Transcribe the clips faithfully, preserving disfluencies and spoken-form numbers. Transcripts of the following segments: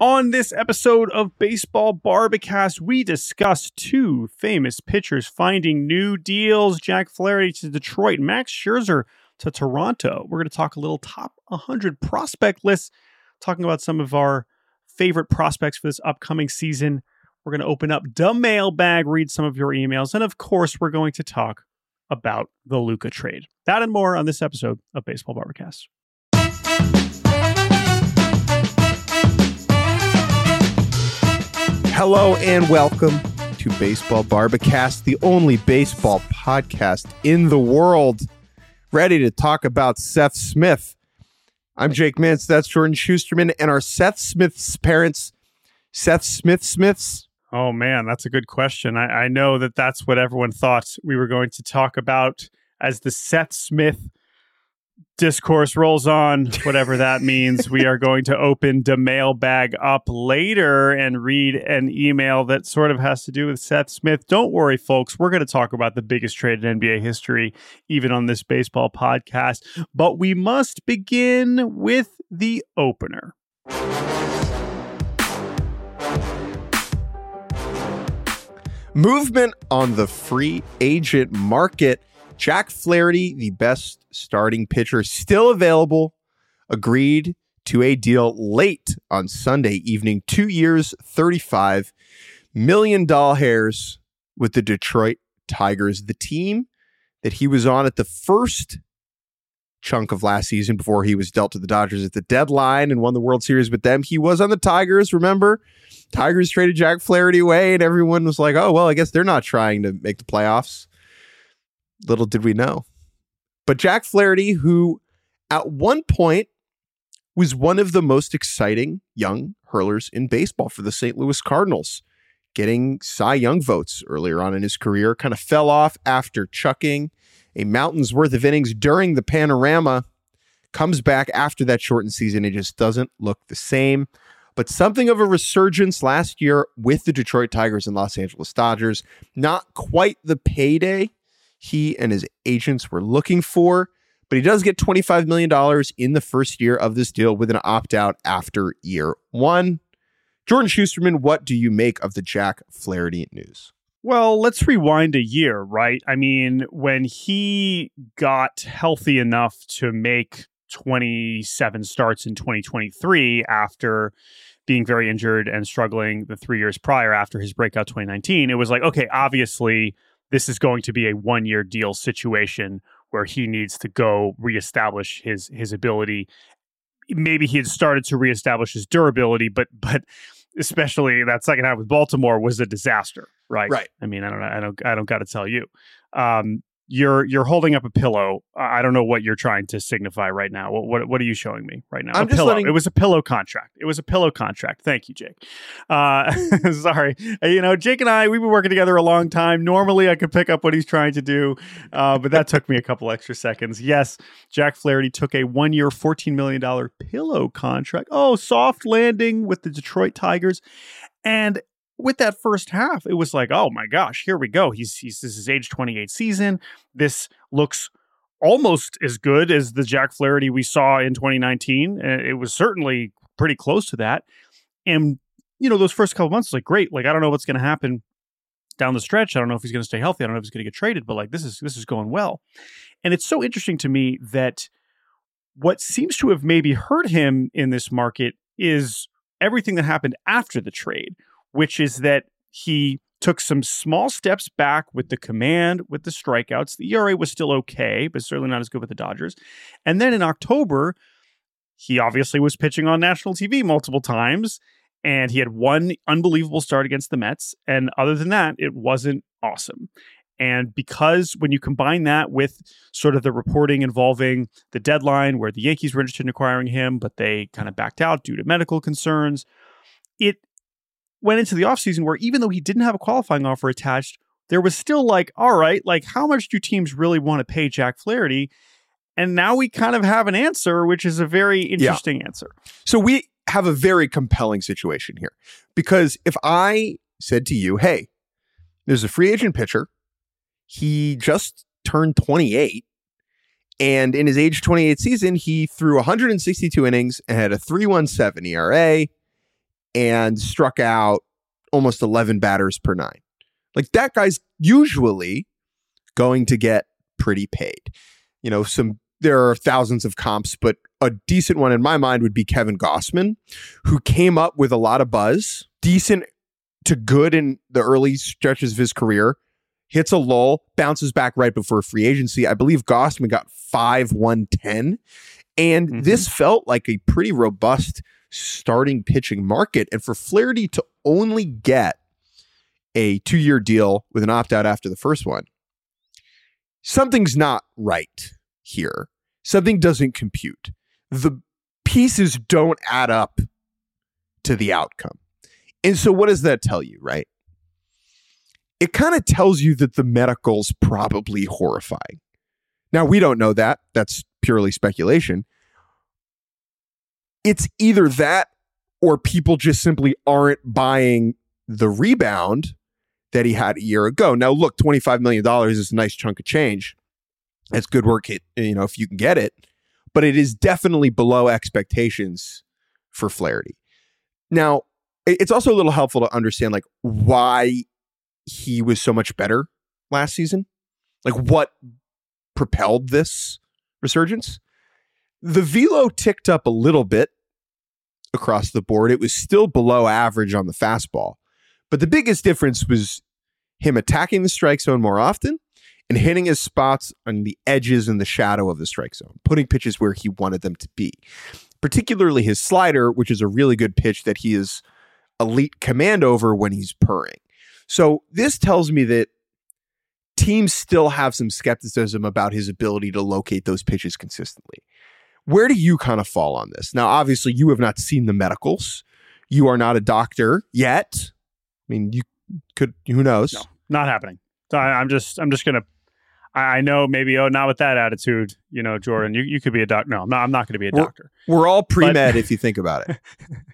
On this episode of Baseball Barbacast, we discuss two famous pitchers finding new deals. Jack Flaherty to Detroit, Max Scherzer to Toronto. We're going to talk a little top one hundred prospect lists, talking about some of our favorite prospects for this upcoming season. We're going to open up the mailbag, read some of your emails, and of course, we're going to talk about the Luka trade. That and more on this episode of Baseball Barbacast. Hello and welcome to Baseball Barbacast, the only baseball podcast in the world ready to talk about Seth Smith. I'm Jake Mintz, that's Jordan Schusterman, and our Seth Smith's parents, Seth Smith Smiths. Oh man, that's a good question. I, I know that that's what everyone thought we were going to talk about as the Seth Smith discourse rolls on, whatever that means. We are going to open the mailbag up later and read an email that sort of has to do with Seth Smith. Don't worry, folks. We're going to talk about the biggest trade in N B A history, even on this baseball podcast. But we must begin with the opener. Movement on the free agent market. Jack Flaherty, the best starting pitcher still available, agreed to a deal late on Sunday evening. Two years, thirty-five million dollars with the Detroit Tigers, the team that he was on at the first chunk of last season before he was dealt to the Dodgers at the deadline and won the World Series with them. He was on the Tigers, remember? Tigers traded Jack Flaherty away and everyone was like, oh, well, I guess they're not trying to make the playoffs. Little did we know. But Jack Flaherty, who at one point was one of the most exciting young hurlers in baseball for the Saint Louis Cardinals, getting Cy Young votes earlier on in his career, kind of fell off after chucking a mountain's worth of innings during the Panorama, comes back after that shortened season. It just doesn't look the same. But something of a resurgence last year with the Detroit Tigers and Los Angeles Dodgers. Not quite the payday he and his agents were looking for, but he does get twenty-five million dollars in the first year of this deal with an opt-out after year one. Jordan Schusterman, what do you make of the Jack Flaherty news? Well, let's rewind a year, right? I mean, when he got healthy enough to make twenty-seven starts in twenty twenty-three after being very injured and struggling the three years prior after his breakout twenty nineteen, it was like, okay, obviously this is going to be a one-year deal situation where he needs to go reestablish his his ability. Maybe he had started to reestablish his durability, but but especially that second half with Baltimore was a disaster, right? Right. I mean, I don't I don't I don't got to tell you. Um, you're you're holding up a pillow. I don't know what you're trying to signify right now. What what, what are you showing me right now? I'm a just pillow. letting... It was a pillow contract. It was a pillow contract. Thank you, Jake. Uh, sorry. You know, Jake and I, we've been working together a long time. Normally, I could pick up what he's trying to do, uh, but that took me a couple extra seconds. Yes, Jack Flaherty took a one-year, fourteen million dollars pillow contract. Oh, soft landing with the Detroit Tigers. And with that first half, it was like, oh my gosh, here we go. He's he's this is age twenty-eight season. This looks almost as good as the Jack Flaherty we saw in twenty nineteen. Uh, it was certainly pretty close to that. And, you know, those first couple months, like, great. Like, I don't know what's going to happen down the stretch. I don't know if he's going to stay healthy. I don't know if he's going to get traded, but like, this is this is going well. And it's so interesting to me that what seems to have maybe hurt him in this market is everything that happened after the trade, which is that he took some small steps back with the command, with the strikeouts. The E R A was still okay, but certainly not as good with the Dodgers. And then in October, he obviously was pitching on national T V multiple times, and he had one unbelievable start against the Mets. And other than that, it wasn't awesome. And because when you combine that with sort of the reporting involving the deadline where the Yankees were interested in acquiring him, but they kind of backed out due to medical concerns, it went into the offseason where even though he didn't have a qualifying offer attached, there was still like, all right, like how much do teams really want to pay Jack Flaherty? And now we kind of have an answer, which is a very interesting yeah. answer. So we have a very compelling situation here, because if I said to you, hey, there's a free agent pitcher, he just turned twenty-eight, and in his age twenty-eight season, he threw one hundred sixty-two innings and had a three point one seven E R A. and struck out almost eleven batters per nine. Like that guy's usually going to get pretty paid. You know, some there are thousands of comps, but a decent one in my mind would be Kevin Gausman, who came up with a lot of buzz, decent to good in the early stretches of his career, hits a lull, bounces back right before free agency. I believe Gausman got five one ten, and mm-hmm. this felt like a pretty robust starting pitching market. And for Flaherty to only get a two-year deal with an opt-out after the first one, something's not right here. Something doesn't compute. The pieces don't add up to the outcome. And so what does that tell you, right? It kind of tells you that the medical's probably horrifying. Now, we don't know that. That's purely speculation. It's either that or people just simply aren't buying the rebound that he had a year ago. Now, look, twenty-five million dollars is a nice chunk of change. That's good work, you know, if you can get it. But it is definitely below expectations for Flaherty. Now, it's also a little helpful to understand like why he was so much better last season. Like what propelled this resurgence. The velo ticked up a little bit across the board. It was still below average on the fastball. But the biggest difference was him attacking the strike zone more often and hitting his spots on the edges and the shadow of the strike zone, putting pitches where he wanted them to be. Particularly his slider, which is a really good pitch that he is elite command over when he's purring. So this tells me that teams still have some skepticism about his ability to locate those pitches consistently. Where do you kind of fall on this? Now, obviously, you have not seen the medicals. You are not a doctor yet. I mean, you could, who knows? No, not happening. So I, I'm just, I'm just going to, I know maybe, oh, not with that attitude, you know, Jordan, you, you could be a doctor. No, I'm not, I'm not going to be a we're, doctor. We're all pre-med but, if you think about it.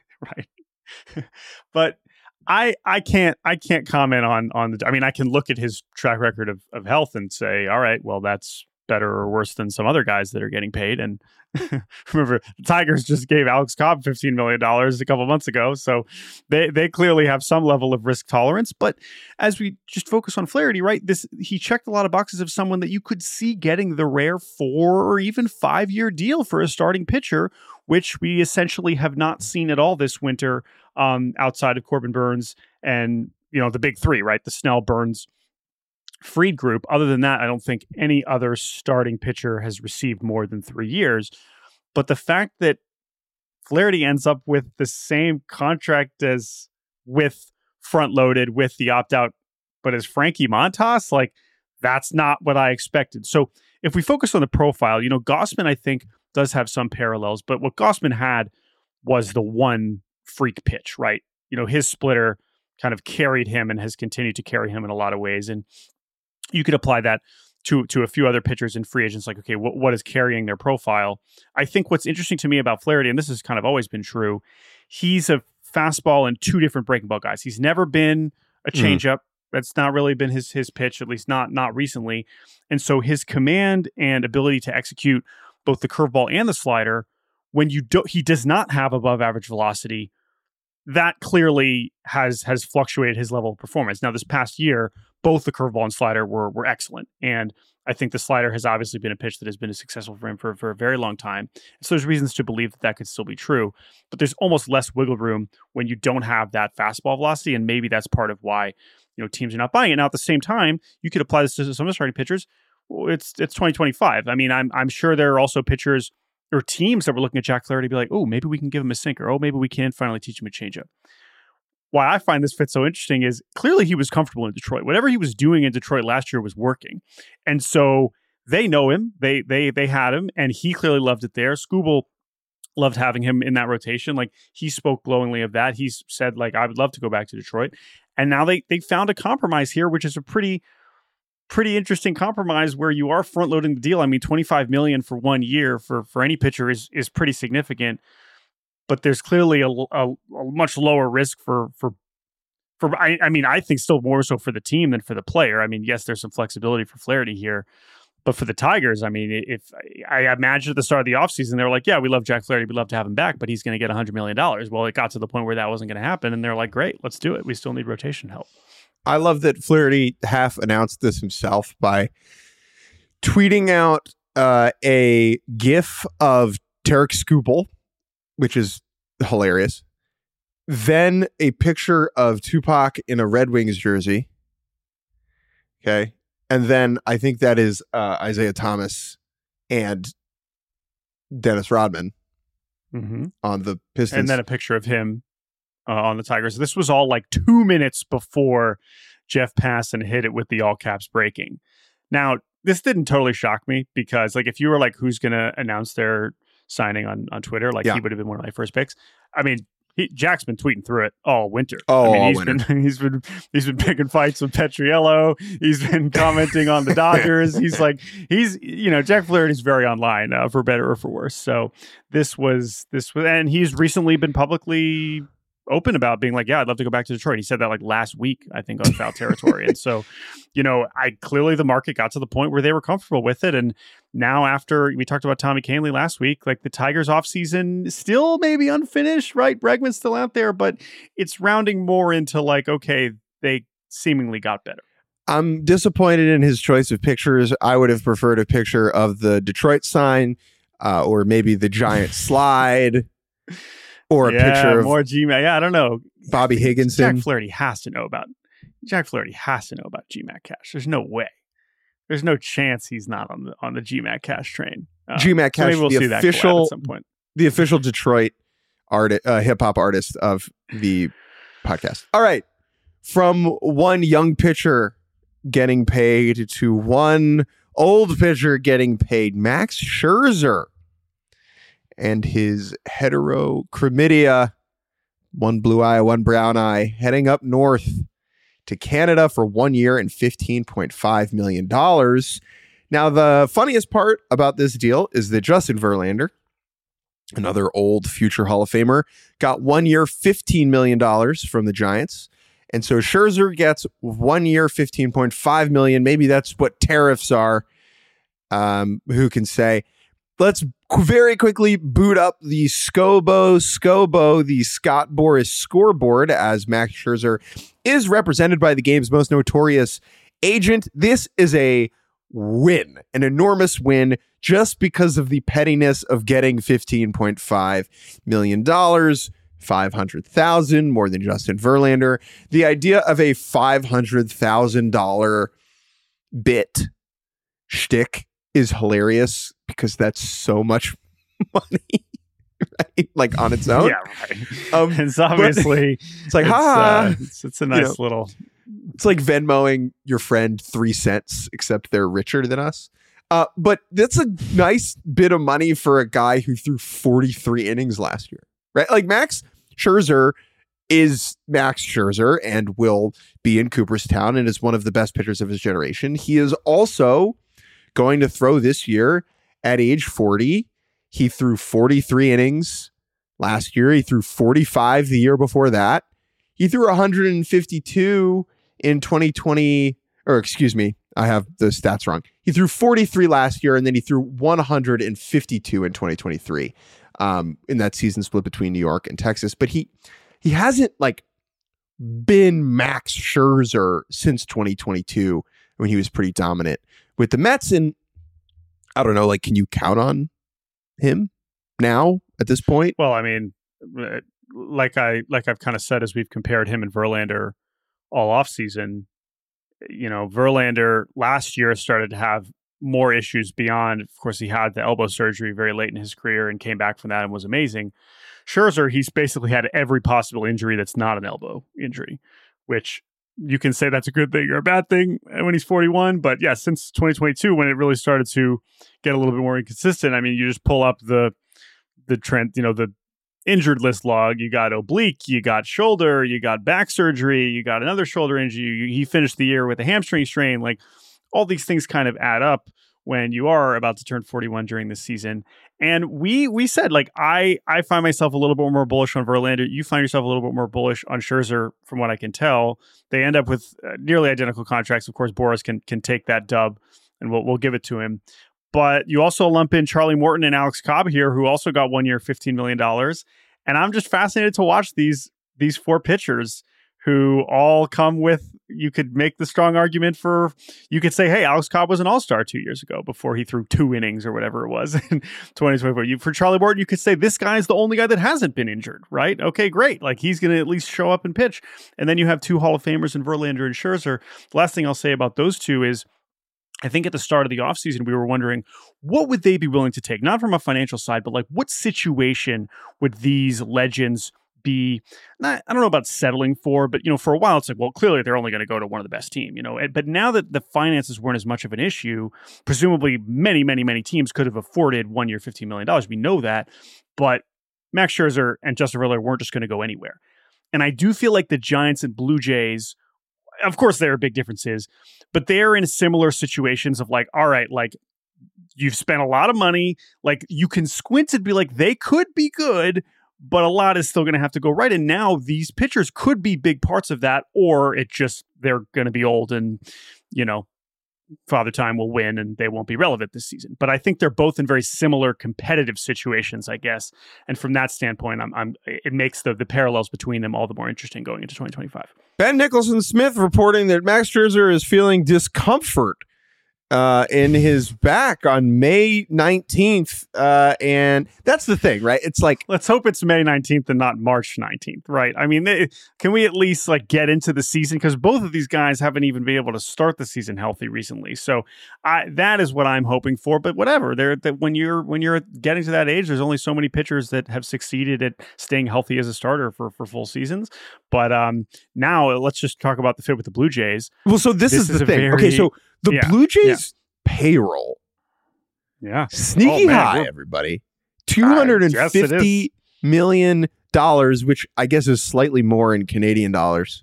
Right. But I, I can't, I can't comment on, on the, I mean, I can look at his track record of, of health and say, all right, well, that's better or worse than some other guys that are getting paid. And remember, the Tigers just gave Alex Cobb fifteen million dollars a couple months ago. So they, they clearly have some level of risk tolerance. But as we just focus on Flaherty, right, this he checked a lot of boxes of someone that you could see getting the rare four or even five year deal for a starting pitcher, which we essentially have not seen at all this winter um, outside of Corbin Burnes and, you know, the big three, right? The Snell, Burnes, Fried group. Other than that, I don't think any other starting pitcher has received more than three years. But the fact that Flaherty ends up with the same contract as with front loaded with the opt out, but as Frankie Montas, like that's not what I expected. So if we focus on the profile, you know, Gausman, I think, does have some parallels, but what Gausman had was the one freak pitch, right? You know, his splitter kind of carried him and has continued to carry him in a lot of ways. And you could apply that to to a few other pitchers and free agents. Like, okay, what, what is carrying their profile? I think what's interesting to me about Flaherty, and this has kind of always been true, he's a fastball and two different breaking ball guys. He's never been a changeup. Mm. That's not really been his his pitch, at least not not recently. And so his command and ability to execute both the curveball and the slider, when you do, he does not have above average velocity. That clearly has has fluctuated his level of performance. Now, this past year, both the curveball and slider were were excellent. And I think the slider has obviously been a pitch that has been successful for him for, for a very long time. So there's reasons to believe that that could still be true. But there's almost less wiggle room when you don't have that fastball velocity. And maybe that's part of why, you know, teams are not buying it. Now, at the same time, you could apply this to some of the starting pitchers. Well, it's it's twenty twenty-five. I mean, I'm I'm sure there are also pitchers or teams that were looking at Jack Flaherty to be like, oh, maybe we can give him a sinker. Oh, maybe we can finally teach him a changeup. Why I find this fit so interesting is clearly he was comfortable in Detroit. Whatever he was doing in Detroit last year was working. And so they know him. They they they had him, and he clearly loved it there. Skubal loved having him in that rotation. Like, he spoke glowingly of that. He's said, like, I would love to go back to Detroit. And now they they found a compromise here, which is a pretty pretty interesting compromise where you are front loading the deal. I mean, twenty-five million dollars for one year for, for any pitcher is is pretty significant, but there's clearly a, a, a much lower risk for, for, for, I, I mean, I think still more so for the team than for the player. I mean, yes, there's some flexibility for Flaherty here, But for the Tigers, I mean, if I imagine at the start of the offseason, they were like, yeah, we love Jack Flaherty. We'd love to have him back, but he's going to get one hundred million dollars. Well, it got to the point where that wasn't going to happen. And they're like, great, let's do it. We still need rotation help. I love that Flaherty half announced this himself by tweeting out uh, a GIF of Tarek Skubal, which is hilarious. Then a picture of Tupac in a Red Wings jersey. Okay. And then I think that is uh, Isaiah Thomas and Dennis Rodman mm-hmm. on the Pistons. And then a picture of him uh, on the Tigers. This was all like two minutes before Jeff Passan hit it with the all caps breaking. Now, this didn't totally shock me because like if you were like, who's going to announce their signing on, on Twitter, like yeah. he would have been one of my first picks. I mean, He, Jack's been tweeting through it all winter. Oh, I mean, all he's winter. been he's been he's been picking fights with Petriello. He's been commenting on the Dodgers. He's like he's you know Jack Flaherty's very online uh, for better or for worse. So this was this was and he's recently been publicly open about being like, yeah, I'd love to go back to Detroit. He said that like last week, I think, on Foul Territory. And so, you know, I clearly the market got to the point where they were comfortable with it. And now after we talked about Tommy Kahnle last week, like the Tigers offseason still maybe unfinished, right? Bregman's still out there, but it's rounding more into like, okay, they seemingly got better. I'm disappointed in his choice of pictures. I would have preferred a picture of the Detroit sign uh, or maybe the giant slide. Or a yeah, picture of more G MAC. Yeah, I don't know. Bobby Higginson. Jack Flaherty has to know about Jack Flaherty has to know about G MAC Cash. There's no way. There's no chance he's not on the on the G MAC Cash train. Uh, G MAC Cash, so maybe we'll the see official, that at some point. The official Detroit art, uh, hip hop artist of the podcast. All right, from one young pitcher getting paid to one old pitcher getting paid, Max Scherzer and his heterochromidia, one blue eye, one brown eye, heading up north to Canada for one year and fifteen point five million dollars. Now, the funniest part about this deal is that Justin Verlander, another old future Hall of Famer, got one year, fifteen million dollars from the Giants. And so Scherzer gets one year, fifteen point five million dollars. Maybe that's what tariffs are. Um, who can say? Let's very quickly boot up the Scobo Scobo, the Scott Boras scoreboard, as Max Scherzer is represented by the game's most notorious agent. This is a win, an enormous win, just because of the pettiness of getting fifteen point five million dollars, five hundred thousand dollars, more than Justin Verlander. The idea of a five hundred thousand dollars bit shtick is hilarious because that's so much money, right? Like on its own. Yeah, right. Um, it's obviously it's like, it's, ha, uh, it's, it's a nice you know, little. It's like Venmoing your friend three cents, except they're richer than us. Uh, but that's a nice bit of money for a guy who threw forty-three innings last year, right? Like Max Scherzer is Max Scherzer and will be in Cooperstown and is one of the best pitchers of his generation. He is also going to throw this year at age forty. He threw forty-three innings last year. He threw forty-five the year before that. He threw one hundred fifty-two in twenty twenty, or excuse me, I have the stats wrong. He threw forty-three last year, and then he threw one hundred fifty-two in twenty twenty-three um, in that season split between New York and Texas. But he he hasn't like been Max Scherzer since twenty twenty-two when he was pretty dominant with the Mets. And I don't know, like, can you count on him now at this point? Well, I mean, like I like I've kind of said as we've compared him and Verlander all offseason, you know, Verlander last year started to have more issues beyond, of course, he had the elbow surgery very late in his career and came back from that and was amazing. Scherzer, he's basically had every possible injury that's not an elbow injury, which you can say that's a good thing or a bad thing when he's forty-one. But yeah, since twenty twenty-two, when it really started to get a little bit more inconsistent, I mean, you just pull up the the trend, you know, the injured list log. You got oblique, you got shoulder, you got back surgery, you got another shoulder injury. He finished the year with a hamstring strain. Like, all these things kind of add up when you are about to turn forty-one during this season. And we we said, like, I I find myself a little bit more bullish on Verlander. You find yourself a little bit more bullish on Scherzer, from what I can tell. They end up with uh, nearly identical contracts. Of course, Boras can can take that dub and we'll we'll give it to him. But you also lump in Charlie Morton and Alex Cobb here, who also got one year, fifteen million dollars. And I'm just fascinated to watch these these four pitchers who all come with, you could make the strong argument for, you could say, hey, Alex Cobb was an all-star two years ago before he threw two innings or whatever it was in twenty twenty-four. You, for Charlie Morton, you could say this guy's the only guy that hasn't been injured, right? Okay, great. Like he's going to at least show up and pitch. And then you have two Hall of Famers in Verlander and Scherzer. The last thing I'll say about those two is, I think at the start of the offseason, we were wondering, what would they be willing to take? Not from a financial side, but like what situation would these legends be, not, I don't know about settling for, but, you know, for a while, it's like, well, clearly they're only going to go to one of the best team, you know, and, but now that the finances weren't as much of an issue, presumably many, many, many teams could have afforded one year, fifteen million dollars. We know that, but Max Scherzer and Justin Verlander weren't just going to go anywhere. And I do feel like the Giants and Blue Jays, of course, there are big differences, but they're in similar situations of like, all right, like you've spent a lot of money, like you can squint and be like, they could be good, but a lot is still going to have to go right. And now these pitchers could be big parts of that, or it just, they're going to be old and, you know, Father Time will win and they won't be relevant this season. But I think they're both in very similar competitive situations, I guess. And from that standpoint, I'm, I'm it makes the, the parallels between them all the more interesting going into twenty twenty-five. Ben Nicholson Smith reporting that Max Scherzer is feeling discomfort uh, in his back on May nineteenth. Uh, and that's the thing, right? It's like, let's hope it's May nineteenth and not March nineteenth, right? I mean, they, can we at least like get into the season? Because both of these guys haven't even been able to start the season healthy recently. So I, that is what I'm hoping for. But whatever, there that when you're when you're getting to that age, there's only so many pitchers that have succeeded at staying healthy as a starter for, for full seasons. But um, now let's just talk about the fit with the Blue Jays. Well, so this, this is the thing. Very, okay, so the yeah, Blue Jays yeah. payroll, yeah, sneaky oh, man, high, everybody, two hundred fifty million dollars, which I guess is slightly more in Canadian dollars.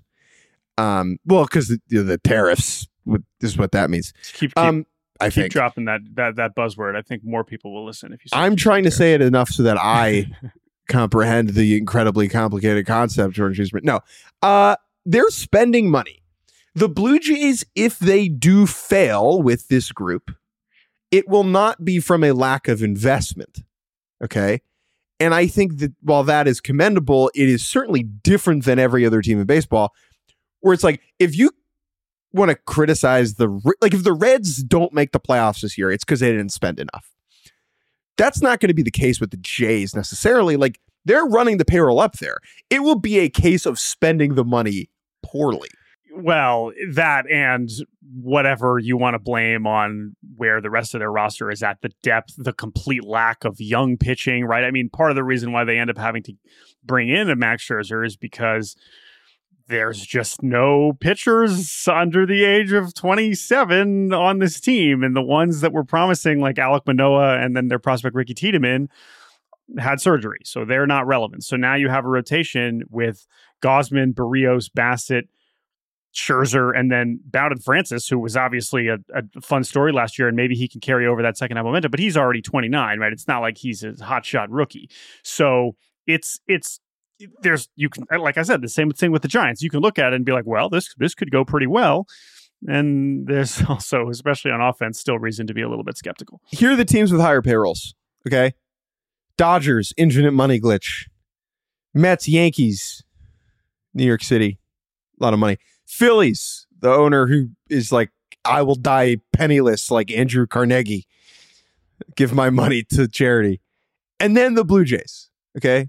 Um, well, because the, you know, the tariffs, this is what that means. Keep, keep, um, I keep think dropping that that that buzzword. I think more people will listen if you. Say I'm trying to say it enough so that I comprehend the incredibly complicated concept, Jordan Cheeseman. No, uh, they're spending money. The Blue Jays, if they do fail with this group, it will not be from a lack of investment. Okay. And I think that while that is commendable, it is certainly different than every other team in baseball, where it's like, if you want to criticize the, like if the Reds don't make the playoffs this year, it's because they didn't spend enough. That's not going to be the case with the Jays necessarily. Like they're running the payroll up there. It will be a case of spending the money poorly. Well, that and whatever you want to blame on where the rest of their roster is at, the depth, the complete lack of young pitching, right? I mean, part of the reason why they end up having to bring in a Max Scherzer is because there's just no pitchers under the age of twenty-seven on this team. And the ones that were promising, like Alek Manoah and then their prospect Ricky Tiedemann, had surgery. So they're not relevant. So now you have a rotation with Gausman, Barrios, Bassett, Scherzer, and then Bowden Francis, who was obviously a, a fun story last year, and maybe he can carry over that second half momentum, but he's already twenty-nine, right? It's not like he's a hotshot rookie. So it's, it's, there's, you can, like I said, the same thing with the Giants. You can look at it and be like, well, this, this could go pretty well. And there's also, especially on offense, still reason to be a little bit skeptical. Here are the teams with higher payrolls. Okay. Dodgers, infinite money glitch. Mets, Yankees, New York City, a lot of money. Phillies, the owner who is like, I will die penniless like Andrew Carnegie. Give my money to charity. And then the Blue Jays. Okay.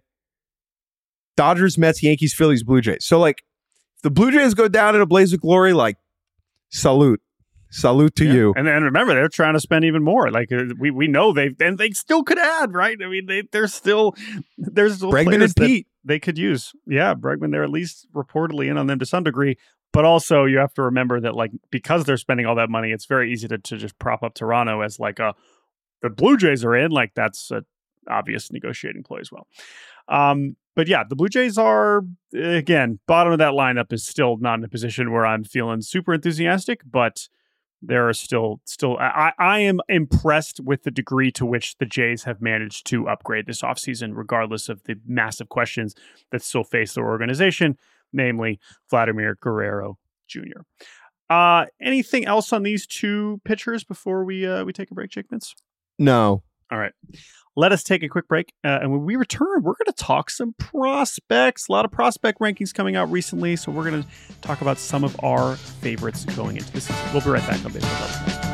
Dodgers, Mets, Yankees, Phillies, Blue Jays. So like, if the Blue Jays go down in a blaze of glory, like, salute. Salute to yeah. you. And then remember, they're trying to spend even more. Like uh, we we know they and they still could add, right? I mean, they they're still there's still Bregman and Pete they could use. Yeah, Bregman. They're at least reportedly in on them to some degree. But also, you have to remember that, like, because they're spending all that money, it's very easy to, to just prop up Toronto as like a the Blue Jays are in. Like that's an obvious negotiating ploy as well. Um, but yeah, the Blue Jays are, again, bottom of that lineup is still not in a position where I'm feeling super enthusiastic, but there are still, still, I, I am impressed with the degree to which the Jays have managed to upgrade this offseason, regardless of the massive questions that still face their organization, namely Vladimir Guerrero Junior Uh, anything else on these two pitchers before we uh, we take a break, Jake Mintz? No. All right. Let us take a quick break. Uh, and when we return, we're going to talk some prospects. A lot of prospect rankings coming out recently. So we're going to talk about some of our favorites going into the season. We'll be right back on Baseball Double Next.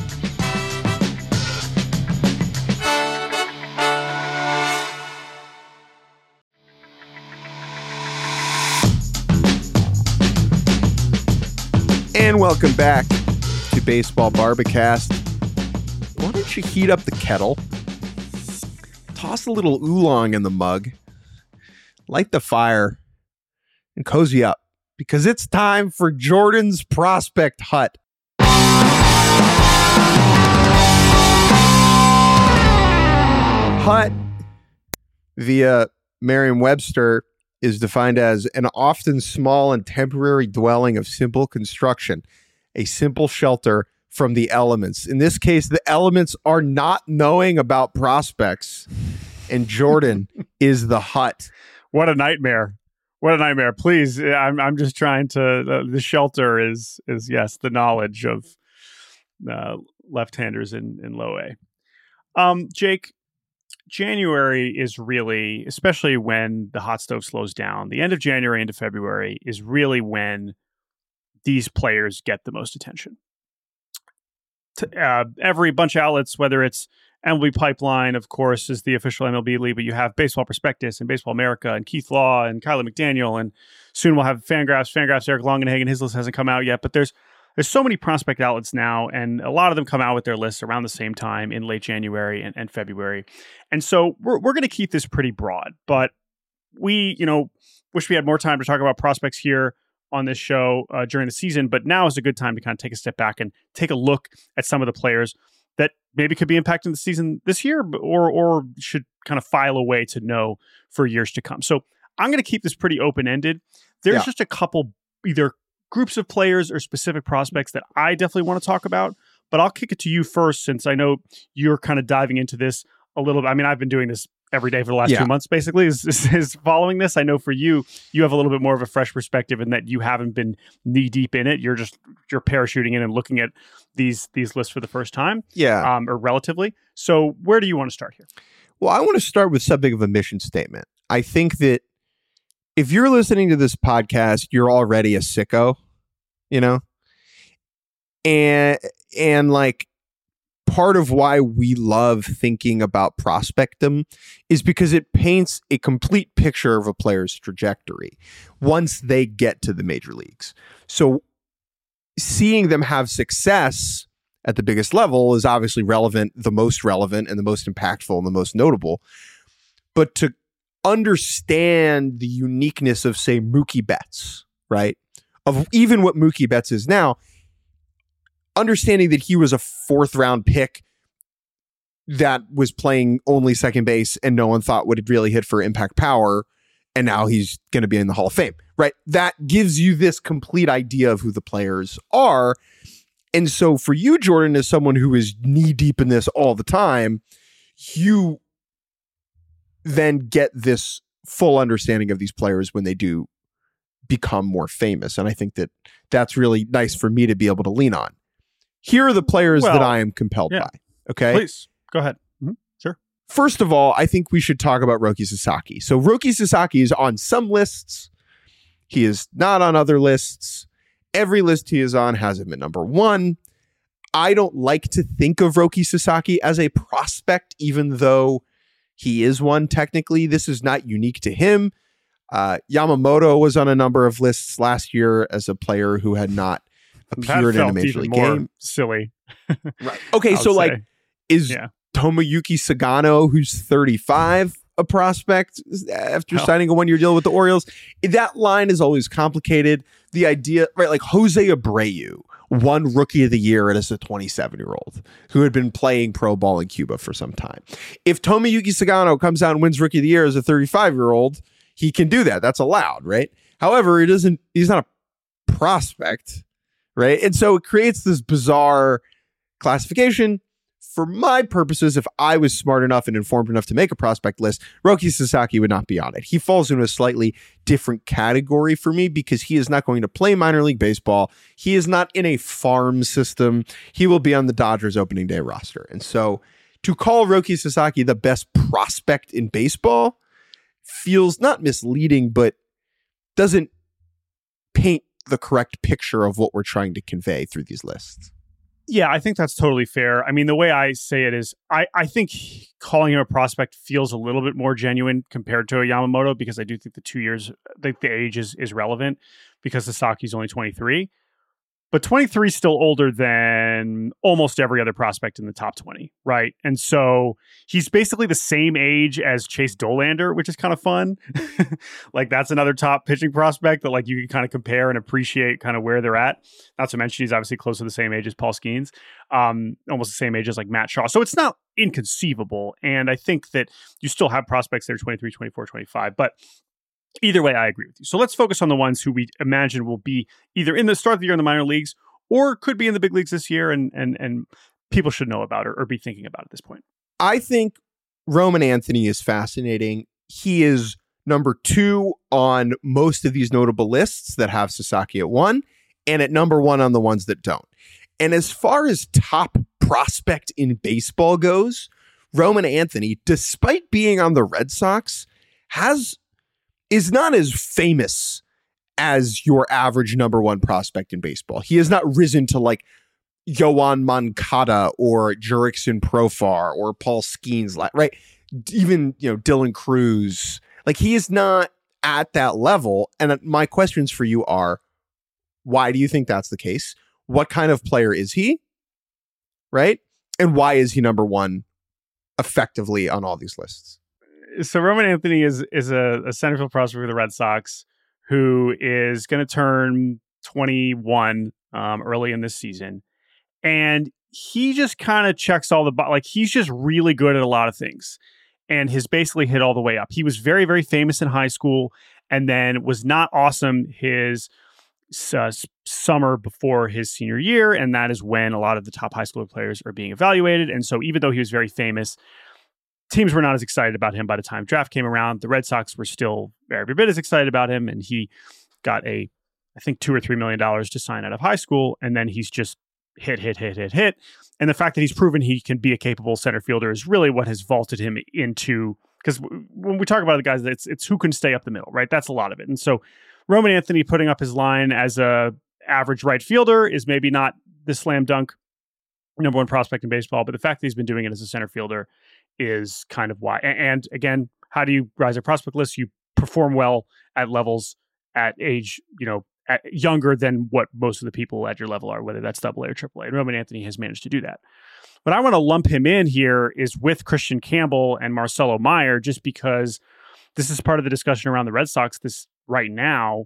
And welcome back to Baseball Barbacast. Why don't you heat up the kettle? Toss a little oolong in the mug, light the fire, and cozy up because it's time for Jordan's Prospect Hut. Hut, via Merriam-Webster, is defined as an often small and temporary dwelling of simple construction, a simple shelter from the elements. In this case, the elements are not knowing about prospects, and Jordan is the hut. What a nightmare. What a nightmare. Please, I'm I'm just trying to, uh, the shelter is, is yes, the knowledge of uh, left-handers in, in low A. Um, Jake, January is really, especially when the hot stove slows down, the end of January into February is really when these players get the most attention. Uh, every bunch of outlets, whether it's M L B Pipeline, of course, is the official M L B league, but you have Baseball Prospectus and Baseball America and Keith Law and Kylie McDaniel, and soon we'll have Fangraphs. Fangraphs, Eric Longenhagen, his list hasn't come out yet, but there's There's so many prospect outlets now, and a lot of them come out with their lists around the same time in late January and, and February. And so we're we're going to keep this pretty broad, but we, you know, wish we had more time to talk about prospects here on this show uh, during the season, but now is a good time to kind of take a step back and take a look at some of the players that maybe could be impacting the season this year or or should kind of file away to know for years to come. So I'm going to keep this pretty open-ended. There's Yeah. just a couple either groups of players or specific prospects that I definitely want to talk about, but I'll kick it to you first since I know you're kind of diving into this a little bit. I mean, I've been doing this every day for the last Yeah. two months, basically, is, is, is following this. I know for you, you have a little bit more of a fresh perspective in that you haven't been knee deep in it. You're just, you're parachuting in and looking at these, these lists for the first time, Yeah. um, or relatively. So where do you want to start here? Well, I want to start with something of a mission statement. I think that if you're listening to this podcast, you're already a sicko, you know? And and like part of why we love thinking about prospectum is because it paints a complete picture of a player's trajectory once they get to the major leagues. So seeing them have success at the biggest level is obviously relevant, the most relevant and the most impactful and the most notable. But to understand the uniqueness of, say, Mookie Betts, right? Of even what Mookie Betts is now, understanding that he was a fourth round pick that was playing only second base and no one thought would really hit for impact power, and now he's going to be in the Hall of Fame, right? That gives you this complete idea of who the players are. And so for you, Jordan, as someone who is knee deep in this all the time, you then get this full understanding of these players when they do become more famous. And I think that that's really nice for me to be able to lean on. Here are the players Well, that I am compelled yeah. by. Okay. Please go ahead. Mm-hmm. Sure. First of all, I think we should talk about Roki Sasaki. So Roki Sasaki is on some lists. He is not on other lists. Every list he is on has him at number one. I don't like to think of Roki Sasaki as a prospect, even though he is one technically. This is not unique to him. Uh, Yamamoto was on a number of lists last year as a player who had not appeared in a major league game. Silly. Right. Okay, so like, say. is Yeah. Tomoyuki Sagano, who's thirty-five, a prospect after Oh. signing a one-year deal with the Orioles? That line is always complicated. The idea, right, like Jose Abreu won Rookie of the Year as a twenty-seven-year-old who had been playing pro ball in Cuba for some time. If Tomoyuki Sagano comes out and wins Rookie of the Year as a thirty-five-year-old, he can do that. That's allowed, right? However, it isn't, he's not a prospect, right? And so it creates this bizarre classification. for my purposes, if I was smart enough and informed enough to make a prospect list, Roki Sasaki would not be on it. He falls into a slightly different category for me because he is not going to play minor league baseball. He is not in a farm system. He will be on the Dodgers opening day roster. And so to call Roki Sasaki the best prospect in baseball feels not misleading, but doesn't paint the correct picture of what we're trying to convey through these lists. Yeah, I think that's totally fair. I mean, the way I say it is, I, I think calling him a prospect feels a little bit more genuine compared to a Yamamoto, because I do think the two years, the, the age is, is relevant because Sasaki's only twenty-three. But twenty-three is still older than almost every other prospect in the top twenty, right? And so he's basically the same age as Chase Dollander, which is kind of fun. Like, that's another top pitching prospect that, like, you can kind of compare and appreciate kind of where they're at. Not to mention he's obviously close to the same age as Paul Skeens, um, almost the same age as like Matt Shaw. So it's not inconceivable. And I think that you still have prospects that are twenty-three, twenty-four, twenty-five, but either way, I agree with you. So let's focus on the ones who we imagine will be either in the start of the year in the minor leagues or could be in the big leagues this year, and and and people should know about or, or be thinking about at this point. I think Roman Anthony is fascinating. He is number two on most of these notable lists that have Sasaki at one, and at number one on the ones that don't. And as far as top prospect in baseball goes, Roman Anthony, despite being on the Red Sox, has is not as famous as your average number one prospect in baseball. He has not risen to like Yoan Moncada or Jurickson Profar or Paul Skeens, right? Even, you know, Dylan Cruz. Like, he is not at that level. And my questions for you are, why do you think that's the case? What kind of player is he? Right? And why is he number one effectively on all these lists? So Roman Anthony is is a, a center field prospect for the Red Sox who is going to turn twenty-one um, early in this season. And he just kind of checks all the, bo- like, he's just really good at a lot of things and has basically hit all the way up. He was very, very famous in high school and then was not awesome his uh, summer before his senior year. And that is when a lot of the top high school players are being evaluated. And so even though he was very famous, teams were not as excited about him by the time draft came around. The Red Sox were still every bit as excited about him, and he got a, I think, two or three million dollars to sign out of high school, and then he's just hit, hit, hit, hit, hit. And the fact that he's proven he can be a capable center fielder is really what has vaulted him into, because when we talk about the guys, it's it's who can stay up the middle, right? That's a lot of it. And so Roman Anthony putting up his line as a average right fielder is maybe not the slam dunk number one prospect in baseball, but the fact that he's been doing it as a center fielder is kind of why. And again, how do you rise a prospect list? You perform well at levels at age, you know, at younger than what most of the people at your level are, whether that's double A or triple A. And Roman Anthony has managed to do that. But I want to lump him in here is with Christian Campbell and Marcelo Meyer, just because this is part of the discussion around the Red Sox this right now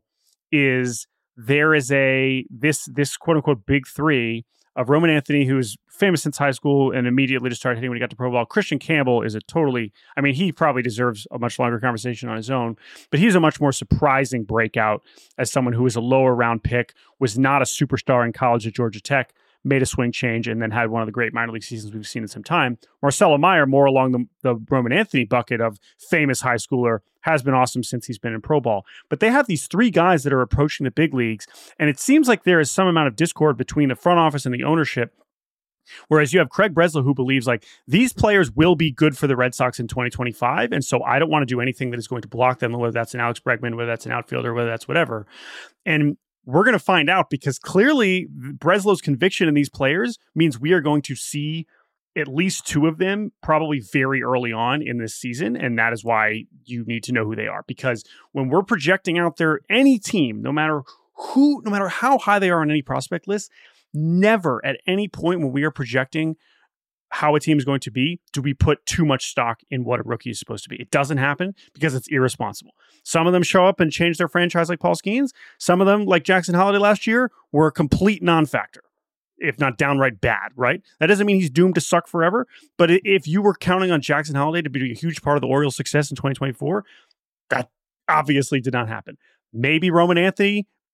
is there is a, this, this quote unquote big three of Roman Anthony, who is famous since high school and immediately just started hitting when he got to pro ball. Christian Campbell is a totally, I mean, he probably deserves a much longer conversation on his own, but he's a much more surprising breakout as someone who was a lower round pick, was not a superstar in college at Georgia Tech, made a swing change, and then had one of the great minor league seasons we've seen in some time. Marcelo Meyer, more along the, the Roman Anthony bucket of famous high schooler, has been awesome since he's been in pro ball. But they have these three guys that are approaching the big leagues, and it seems like there is some amount of discord between the front office and the ownership. Whereas you have Craig Breslow, who believes like these players will be good for the Red Sox in twenty twenty-five. And so I don't want to do anything that is going to block them, whether that's an Alex Bregman, whether that's an outfielder, whether that's whatever. And we're going to find out, because clearly Breslow's conviction in these players means we are going to see at least two of them probably very early on in this season. And that is why you need to know who they are, because when we're projecting out there, any team, no matter who, no matter how high they are on any prospect list, never at any point when we are projecting how a team is going to be, do we put too much stock in what a rookie is supposed to be. It doesn't happen because it's irresponsible. Some of them show up and change their franchise like Paul Skeens. Some of them, like Jackson Holliday last year, were a complete non-factor, if not downright bad, right? That doesn't mean he's doomed to suck forever, but if you were counting on Jackson Holliday to be a huge part of the Orioles' success in twenty twenty-four, that obviously did not happen. Maybe Roman Anthony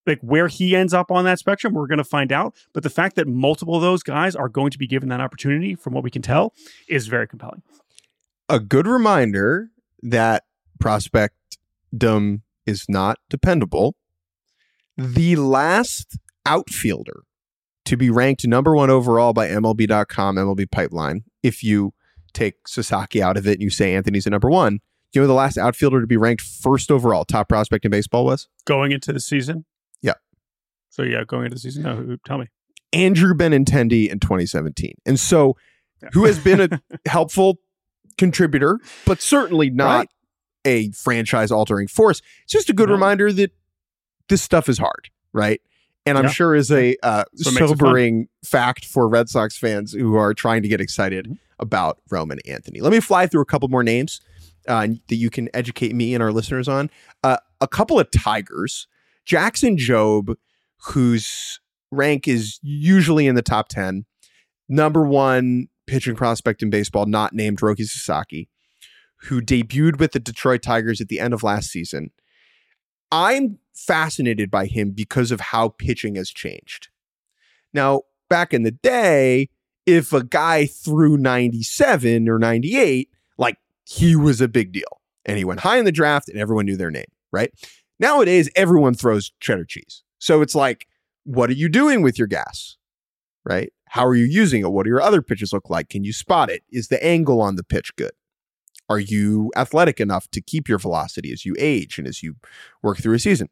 like where he ends up on that spectrum, we're going to find out. But the fact that multiple of those guys are going to be given that opportunity, from what we can tell, is very compelling. A good reminder that prospectdom is not dependable. The last outfielder to be ranked number one overall by M L B dot com, M L B Pipeline, if you take Sasaki out of it and you say Anthony's a number one, you know the last outfielder to be ranked first overall, top prospect in baseball was? Going into the season? Yeah. So yeah, going into the season, no, who, tell me. Andrew Benintendi in twenty seventeen. And so, yeah. who has been a helpful contributor, but certainly not right. a franchise-altering force. It's just a good no. reminder that this stuff is hard, right? And I'm yeah. sure is a uh, so sobering fact for Red Sox fans who are trying to get excited mm-hmm. about Roman Anthony. Let me fly through a couple more names uh, that you can educate me and our listeners on. Uh, a couple of Tigers. Jackson Jobe, whose rank is usually in the top ten. Number one pitching prospect in baseball, not named Roki Sasaki, who debuted with the Detroit Tigers at the end of last season. I'm fascinated by him because of how pitching has changed. Now, back in the day, if a guy threw ninety-seven or ninety-eight, like he was a big deal and he went high in the draft and everyone knew their name, right? Nowadays, everyone throws cheddar cheese. So it's like, what are you doing with your gas, right? How are you using it? What do your other pitches look like? Can you spot it? Is the angle on the pitch good? Are you athletic enough to keep your velocity as you age and as you work through a season?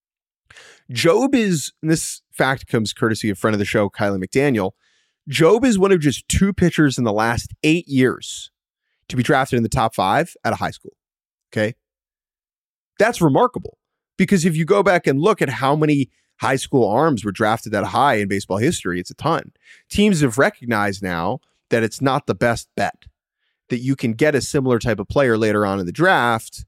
Jobe is, and this fact comes courtesy of friend of the show, Kylie McDaniel. Jobe is one of just two pitchers in the last eight years to be drafted in the top five at a high school. Okay. That's remarkable because if you go back and look at how many high school arms were drafted that high in baseball history, it's a ton. Teams have recognized now that it's not the best bet, that you can get a similar type of player later on in the draft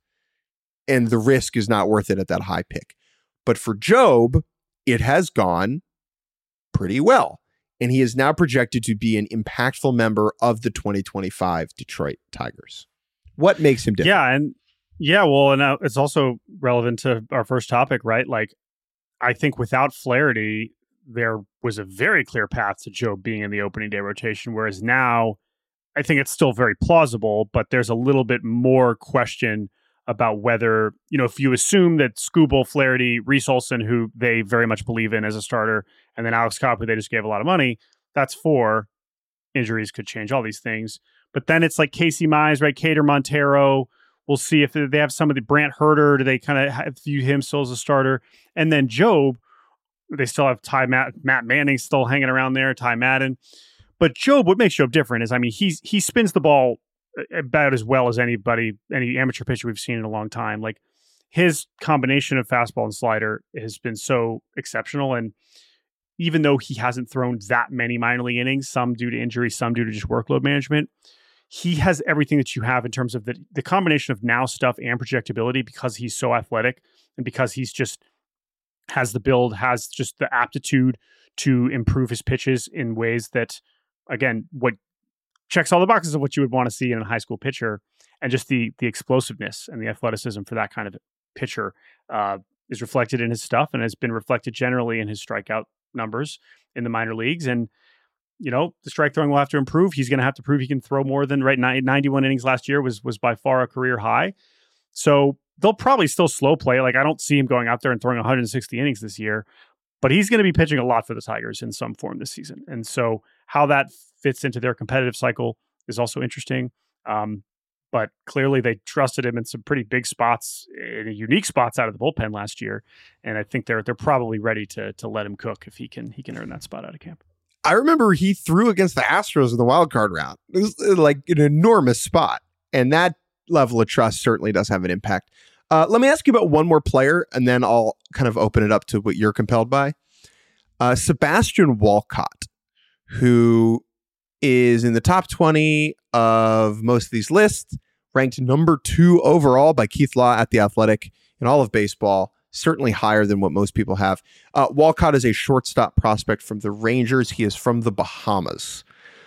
and the risk is not worth it at that high pick. But for Jobe, it has gone pretty well. And he is now projected to be an impactful member of the twenty twenty-five Detroit Tigers. What makes him different? Yeah, and yeah, well, and uh, it's also relevant to our first topic, right? Like, I think without Flaherty, there was a very clear path to Jobe being in the opening day rotation, whereas now I think it's still very plausible, but there's a little bit more question about whether, you know, if you assume that Skubal, Flaherty, Reese Olson, who they very much believe in as a starter, and then Alex Cobb, who they just gave a lot of money, that's four. Injuries could change all these things. But then it's like Casey Mize, right? Cater Montero. We'll see if they have some of the Brant Herter. Do they kind of view him still as a starter? And then Jobe, they still have Ty Matt, Matt Manning still hanging around there, Ty Madden. But Jobe, what makes Jobe different is, I mean, he's he spins the ball about as well as anybody, any amateur pitcher we've seen in a long time. Like his combination of fastball and slider has been so exceptional. And even though he hasn't thrown that many minor league innings, some due to injury, some due to just workload management, he has everything that you have in terms of the, the combination of now stuff and projectability because he's so athletic and because he's just has the build, has just the aptitude to improve his pitches in ways that, again, what checks all the boxes of what you would want to see in a high school pitcher, and just the the explosiveness and the athleticism for that kind of pitcher uh, is reflected in his stuff and has been reflected generally in his strikeout numbers in the minor leagues. And, you know, the strike throwing will have to improve. He's going to have to prove he can throw more than right. ninety-one innings last year was was by far a career high. So they'll probably still slow play. Like I don't see him going out there and throwing one hundred sixty innings this year, but he's going to be pitching a lot for the Tigers in some form this season. And so how that fits into their competitive cycle is also interesting. Um, but clearly they trusted him in some pretty big spots, in unique spots out of the bullpen last year. And I think they're they're probably ready to to let him cook if he can he can earn that spot out of camp. I remember he threw against the Astros in the wild card round. It was like an enormous spot. And that level of trust certainly does have an impact. Uh, let me ask you about one more player, and then I'll kind of open it up to what you're compelled by. Uh, Sebastian Walcott, who is in the top twenty of most of these lists, ranked number two overall by Keith Law at The Athletic in all of baseball, certainly higher than what most people have. Uh, Walcott is a shortstop prospect from the Rangers. He is from the Bahamas.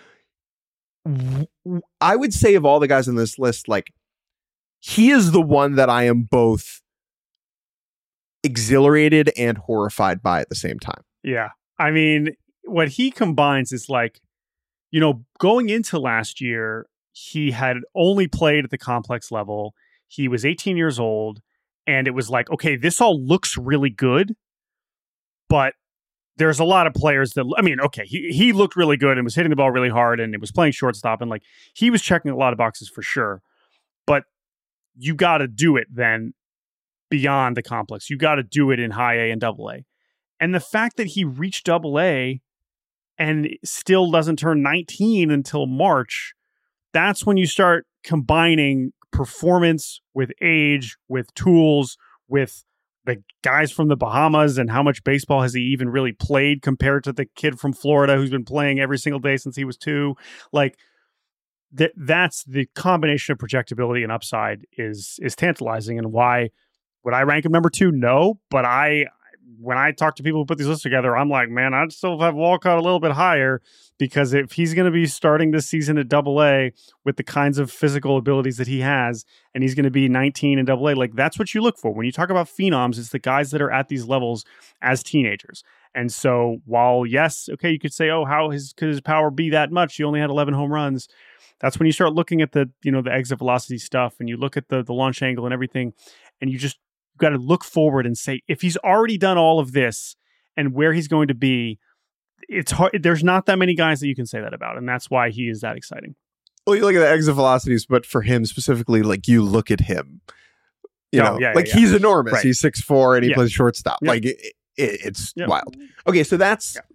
I would say of all the guys on this list, like, he is the one that I am both exhilarated and horrified by at the same time. Yeah. I mean, what he combines is like, you know, going into last year, he had only played at the complex level. He was eighteen years old, and it was like, okay, this all looks really good, but there's a lot of players that, I mean, okay, he, he looked really good and was hitting the ball really hard and it was playing shortstop, and like he was checking a lot of boxes for sure, but you got to do it then beyond the complex. You got to do it in high A and double A. And the fact that he reached double A and still doesn't turn nineteen until March, that's when you start combining performance with age, with tools, with the guys from the Bahamas and how much baseball has he even really played compared to the kid from Florida who's been playing every single day since he was two. Like th- that's the combination of projectability and upside is is tantalizing. And why would I rank him number two? No, but I when I talk to people who put these lists together, I'm like, man, I'd still have Walcott a little bit higher, because if he's going to be starting this season at double A with the kinds of physical abilities that he has, and he's going to be nineteen in double A, like that's what you look for. When you talk about phenoms, it's the guys that are at these levels as teenagers. And so while, yes, okay, you could say, oh, how his, could his power be that much? He only had eleven home runs. That's when you start looking at the, you know, the exit velocity stuff, and you look at the, the launch angle and everything, and you just got to look forward and say, if he's already done all of this and where he's going to be, it's hard. There's not that many guys that you can say that about. And that's why he is that exciting. Well, you look at the exit velocities, but for him specifically, like you look at him, you oh, know, yeah, like yeah, yeah. he's enormous. Right. He's six foot four and he yeah. plays shortstop. Yeah. Like it, it, it's yeah. wild. Okay. So that's yeah.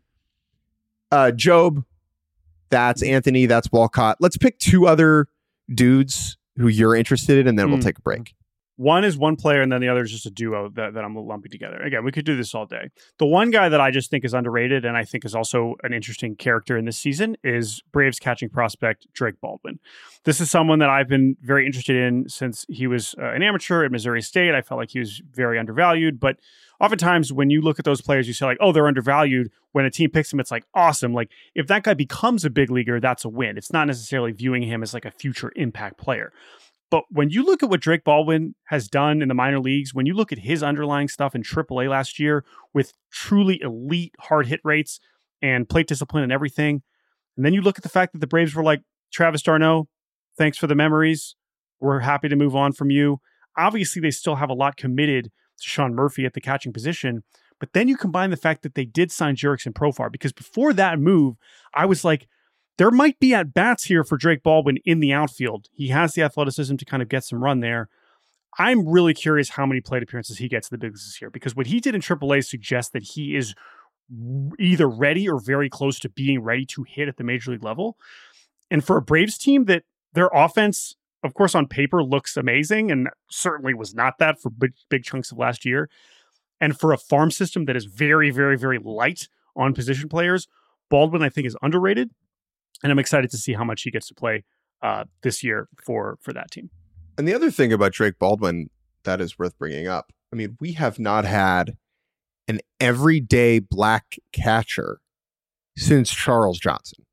uh, Job. That's Anthony. That's Walcott. Let's pick two other dudes who you're interested in, and then mm. we'll take a break. One is one player, and then the other is just a duo that, that I'm lumping together. Again, we could do this all day. The one guy that I just think is underrated, and I think is also an interesting character in this season, is Braves catching prospect Drake Baldwin. This is someone that I've been very interested in since he was uh, an amateur at Missouri State. I felt like he was very undervalued, but oftentimes when you look at those players, you say like, oh, they're undervalued. When a team picks him, it's like, awesome. Like if that guy becomes a big leaguer, that's a win. It's not necessarily viewing him as like a future impact player. But when you look at what Drake Baldwin has done in the minor leagues, when you look at his underlying stuff in triple A last year with truly elite hard hit rates and plate discipline and everything, and then you look at the fact that the Braves were like, Travis d'Arnaud, thanks for the memories. We're happy to move on from you. Obviously, they still have a lot committed to Sean Murphy at the catching position. But then you combine the fact that they did sign Jurickson Profar, because before that move, I was like, there might be at bats here for Drake Baldwin in the outfield. He has the athleticism to kind of get some run there. I'm really curious how many plate appearances he gets in the big leagues this year, because what he did in triple A suggests that he is either ready or very close to being ready to hit at the major league level. And for a Braves team that their offense, of course, on paper looks amazing, and certainly was not that for big, big chunks of last year. And for a farm system that is very, very, very light on position players, Baldwin, I think, is underrated. And I'm excited to see how much he gets to play uh, this year for, for that team. And the other thing about Drake Baldwin that is worth bringing up, I mean, we have not had an everyday black catcher since Charles Johnson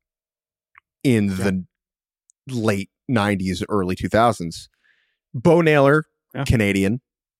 in yeah. the late nineties, early two thousands. Bo Naylor, yeah. Canadian.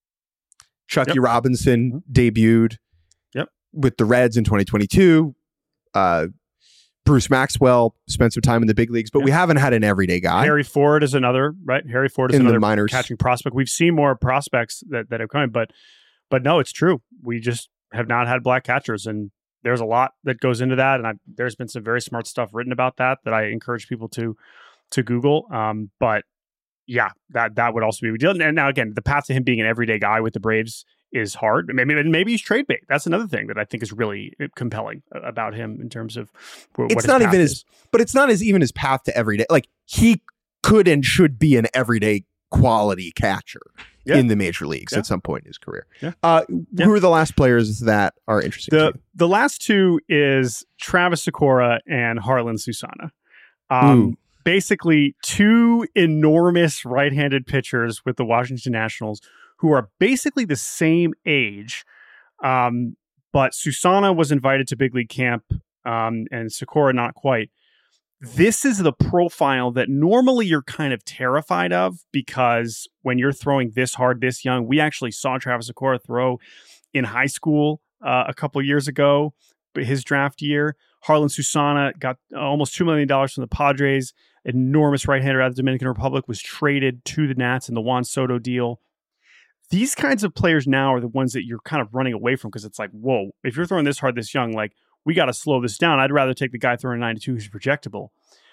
Chucky yep. Robinson mm-hmm. debuted yep. with the Reds in twenty twenty-two. Uh, Bruce Maxwell spent some time in the big leagues, but yeah. we haven't had an everyday guy. Harry Ford is another, right? Harry Ford is in another the minors. Catching prospect. We've seen more prospects that, that have come, but but no, it's true. We just have not had black catchers, and there's a lot that goes into that. And I, there's been some very smart stuff written about that that I encourage people to to Google. Um, but yeah, that that would also be a deal. And now again, the path to him being an everyday guy with the Braves is hard. Maybe maybe he's trade bait. That's another thing that I think is really compelling about him in terms of what it's his not even is. his, but it's not as even his path to everyday. Like he could and should be an everyday quality catcher yeah. in the major leagues yeah. at some point in his career. Yeah. Uh, yeah. Who are the last players that are interesting the, to you? The last two is Travis Sakura and Harlan Susana. Um, basically, two enormous right-handed pitchers with the Washington Nationals who are basically the same age. Um, but Susana was invited to big league camp um, and Sakura not quite. This is the profile that normally you're kind of terrified of, because when you're throwing this hard, this young, we actually saw Travis Sakura throw in high school uh, a couple years ago, but his draft year. Harlan Susana got almost two million dollars from the Padres. Enormous right-hander out of the Dominican Republic, was traded to the Nats in the Juan Soto deal. These kinds of players now are the ones that you're kind of running away from because it's like, whoa, if you're throwing this hard this young, like, we got to slow this down. I'd rather take the guy throwing ninety-two who's projectable.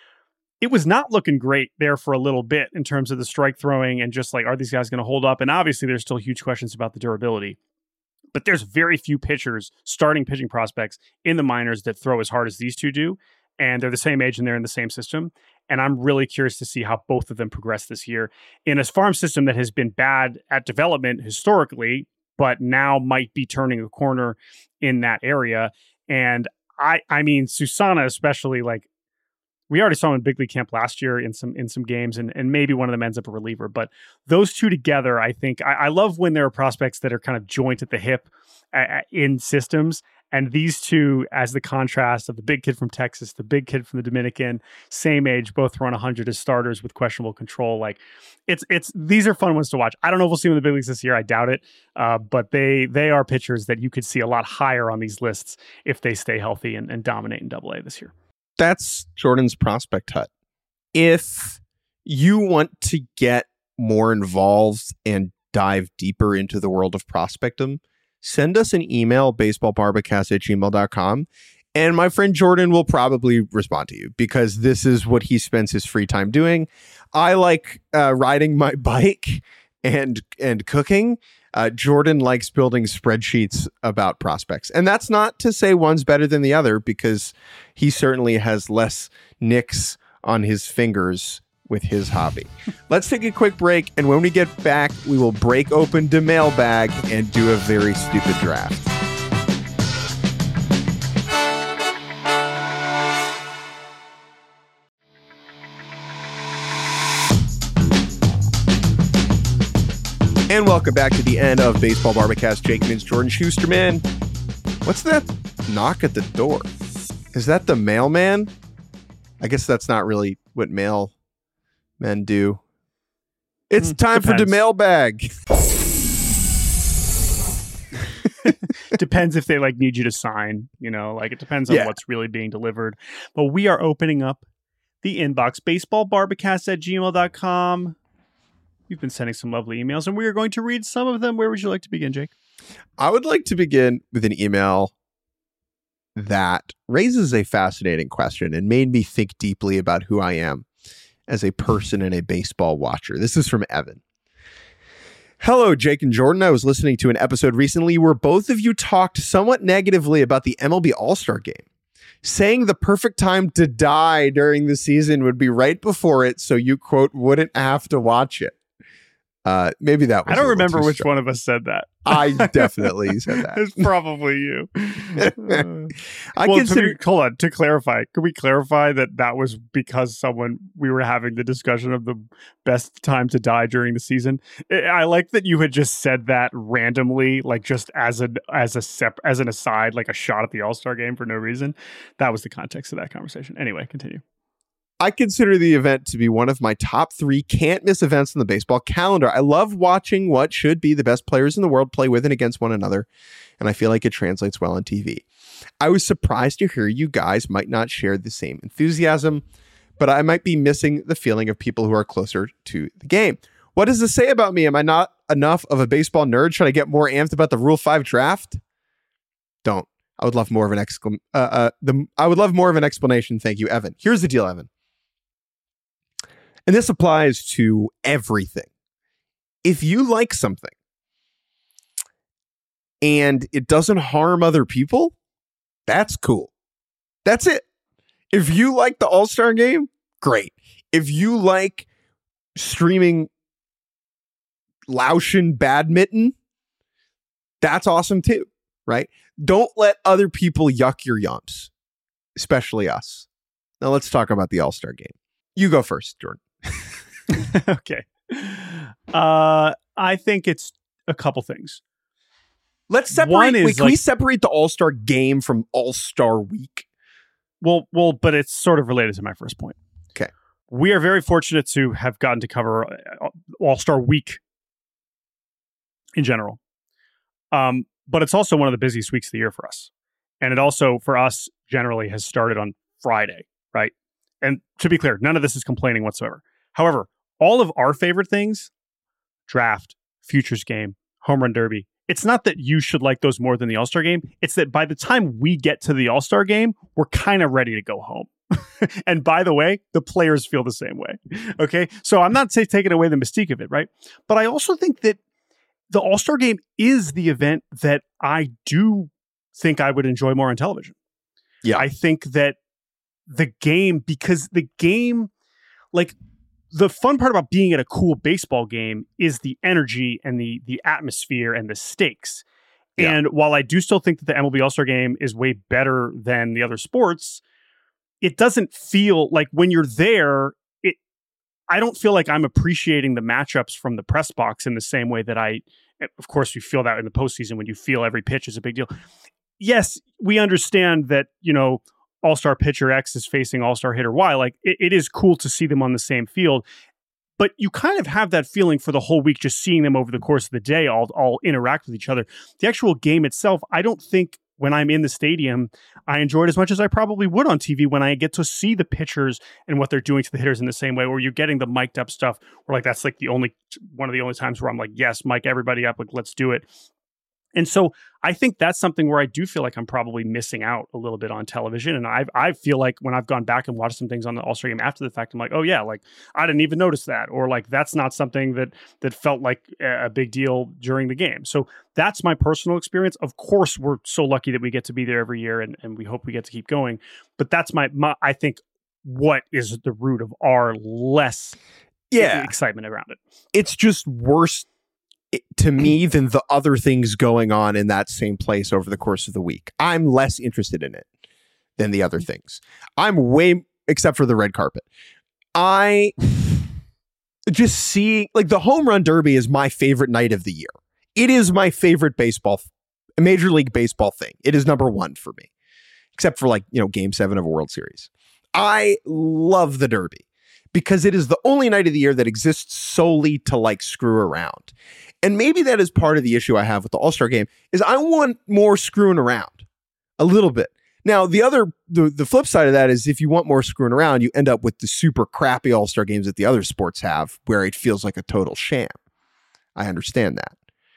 It was not looking great there for a little bit in terms of the strike throwing and just like, are these guys going to hold up? And obviously there's still huge questions about the durability. But there's very few pitchers, starting pitching prospects in the minors that throw as hard as these two do. And they're the same age and they're in the same system. And I'm really curious to see how both of them progress this year in a farm system that has been bad at development historically, but now might be turning a corner in that area. And I, I mean, Susana especially, like, we already saw him in big league camp last year in some in some games, and, and maybe one of them ends up a reliever. But those two together, I think, I, I love when there are prospects that are kind of joint at the hip uh, in systems. And these two, as the contrast of the big kid from Texas, the big kid from the Dominican, same age, both run one hundred as starters with questionable control. Like, it's it's these are fun ones to watch. I don't know if we'll see them in the big leagues this year. I doubt it. Uh, but they they are pitchers that you could see a lot higher on these lists if they stay healthy and, and dominate in Double A this year. That's Jordan's Prospect Hut. If you want to get more involved and dive deeper into the world of prospectum, send us an email, baseballbarbacast at gmail dot com, and my friend Jordan will probably respond to you because this is what he spends his free time doing. I like uh, riding my bike and and cooking. Uh, Jordan likes building spreadsheets about prospects. And that's not to say one's better than the other because he certainly has less nicks on his fingers with his hobby. Let's take a quick break. And when we get back, we will break open the mailbag and do a very stupid draft. And welcome back to the end of Baseball Barbacast. Jake Mintz, Jordan Schusterman. What's that knock at the door? Is that the mailman? I guess that's not really what mailmen do. It's mm, time depends. for the mailbag. Depends if they like need you to sign, you know, like it depends on yeah. what's really being delivered. But we are opening up the inbox, baseballbarbacast at gmail dot com. You've been sending some lovely emails, and we are going to read some of them. Where would you like to begin, Jake? I would like to begin with an email that raises a fascinating question and made me think deeply about who I am as a person and a baseball watcher. This is from Evan. Hello, Jake and Jordan. I was listening to an episode recently where both of you talked somewhat negatively about the M L B All-Star Game, saying the perfect time to die during the season would be right before it, so you, quote, wouldn't have to watch it. Uh, maybe that was I don't remember which strong. one of us said that. I definitely said that. It's probably you. Uh, I well, consider. To be, hold on. To clarify, could we clarify that that was because someone we were having the discussion of the best time to die during the season? I like that you had just said that randomly, like just as an as a sep as an aside, like a shot at the All-Star Game for no reason. That was the context of that conversation. Anyway, continue. I consider the event to be one of my top three can't miss events on the baseball calendar. I love watching what should be the best players in the world play with and against one another, and I feel like it translates well on T V. I was surprised to hear you guys might not share the same enthusiasm, but I might be missing the feeling of people who are closer to the game. What does this say about me? Am I not enough of a baseball nerd? Should I get more amped about the Rule five draft? Don't. I would love more of an exclam- uh, uh, the I would love more of an explanation. Thank you, Evan. Here's the deal, Evan. And this applies to everything. If you like something and it doesn't harm other people, that's cool. That's it. If you like the All-Star Game, great. If you like streaming Laotian badminton, that's awesome too, right? Don't let other people yuck your yums, especially us. Now let's talk about the All-Star Game. You go first, Jordan. Okay. Uh, I think it's a couple things. Let's separate. One is wait, can like, we separate the All-Star Game from All-Star Week? Well, well, but it's sort of related to my first point. Okay. We are very fortunate to have gotten to cover All-Star Week in general. Um, but it's also one of the busiest weeks of the year for us. And it also, for us, generally has started on Friday, right? And to be clear, none of this is complaining whatsoever. However, all of our favorite things, draft, futures game, home run derby, it's not that you should like those more than the All-Star game. It's that by the time we get to the All-Star game, we're kind of ready to go home. And by the way, the players feel the same way. Okay. So I'm not say, taking away the mystique of it, right? But I also think that the All-Star game is the event that I do think I would enjoy more on television. Yeah. I think that the game, because the game, like the fun part about being at a cool baseball game is the energy and the the atmosphere and the stakes. Yeah. And while I do still think that the M L B All-Star game is way better than the other sports, it doesn't feel like when you're there, it I don't feel like I'm appreciating the matchups from the press box in the same way that I, of course, you feel that in the postseason when you feel every pitch is a big deal. Yes, we understand that, you know, All-Star pitcher X is facing All-Star hitter Y. Like it, it is cool to see them on the same field, but you kind of have that feeling for the whole week, just seeing them over the course of the day, all, all interact with each other. The actual game itself, I don't think when I'm in the stadium, I enjoy it as much as I probably would on T V when I get to see the pitchers and what they're doing to the hitters in the same way, where you're getting the mic'd up stuff where like, that's like the only, one of the only times where I'm like, yes, mic everybody up, like, let's do it. And so I think that's something where I do feel like I'm probably missing out a little bit on television. And I I feel like when I've gone back and watched some things on the All-Star game after the fact, I'm like, oh yeah, like I didn't even notice that. Or like, that's not something that that felt like a big deal during the game. So that's my personal experience. Of course, we're so lucky that we get to be there every year and, and we hope we get to keep going. But that's my, my I think what is the root of our less yeah. excitement around it. It's just worse to me than the other things going on in that same place over the course of the week. I'm less interested in it than the other things. I'm way, except for the red carpet. I just see, like, the home run derby is my favorite night of the year. It is my favorite baseball, Major League Baseball thing. It is number one for me, except for like, you know, game seven of a World Series. I love the derby because it is the only night of the year that exists solely to like screw around. And maybe that is part of the issue I have with the All-Star game is I want more screwing around a little bit. Now, the other, the, the flip side of that is if you want more screwing around, you end up with the super crappy All-Star games that the other sports have where it feels like a total sham. I understand that.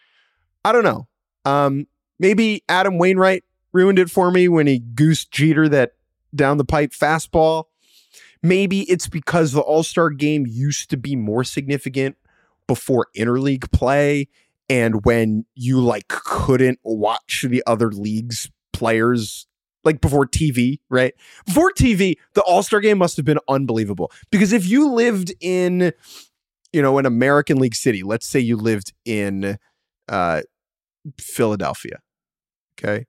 I don't know. Um, maybe Adam Wainwright ruined it for me when he goosed Jeter that down the pipe fastball. Maybe it's because the All-Star game used to be more significant before interleague play and when you like couldn't watch the other leagues players like before T V, right? Before T V, the All-Star game must have been unbelievable because if you lived in, you know, an American League city, let's say you lived in uh, Philadelphia, okay?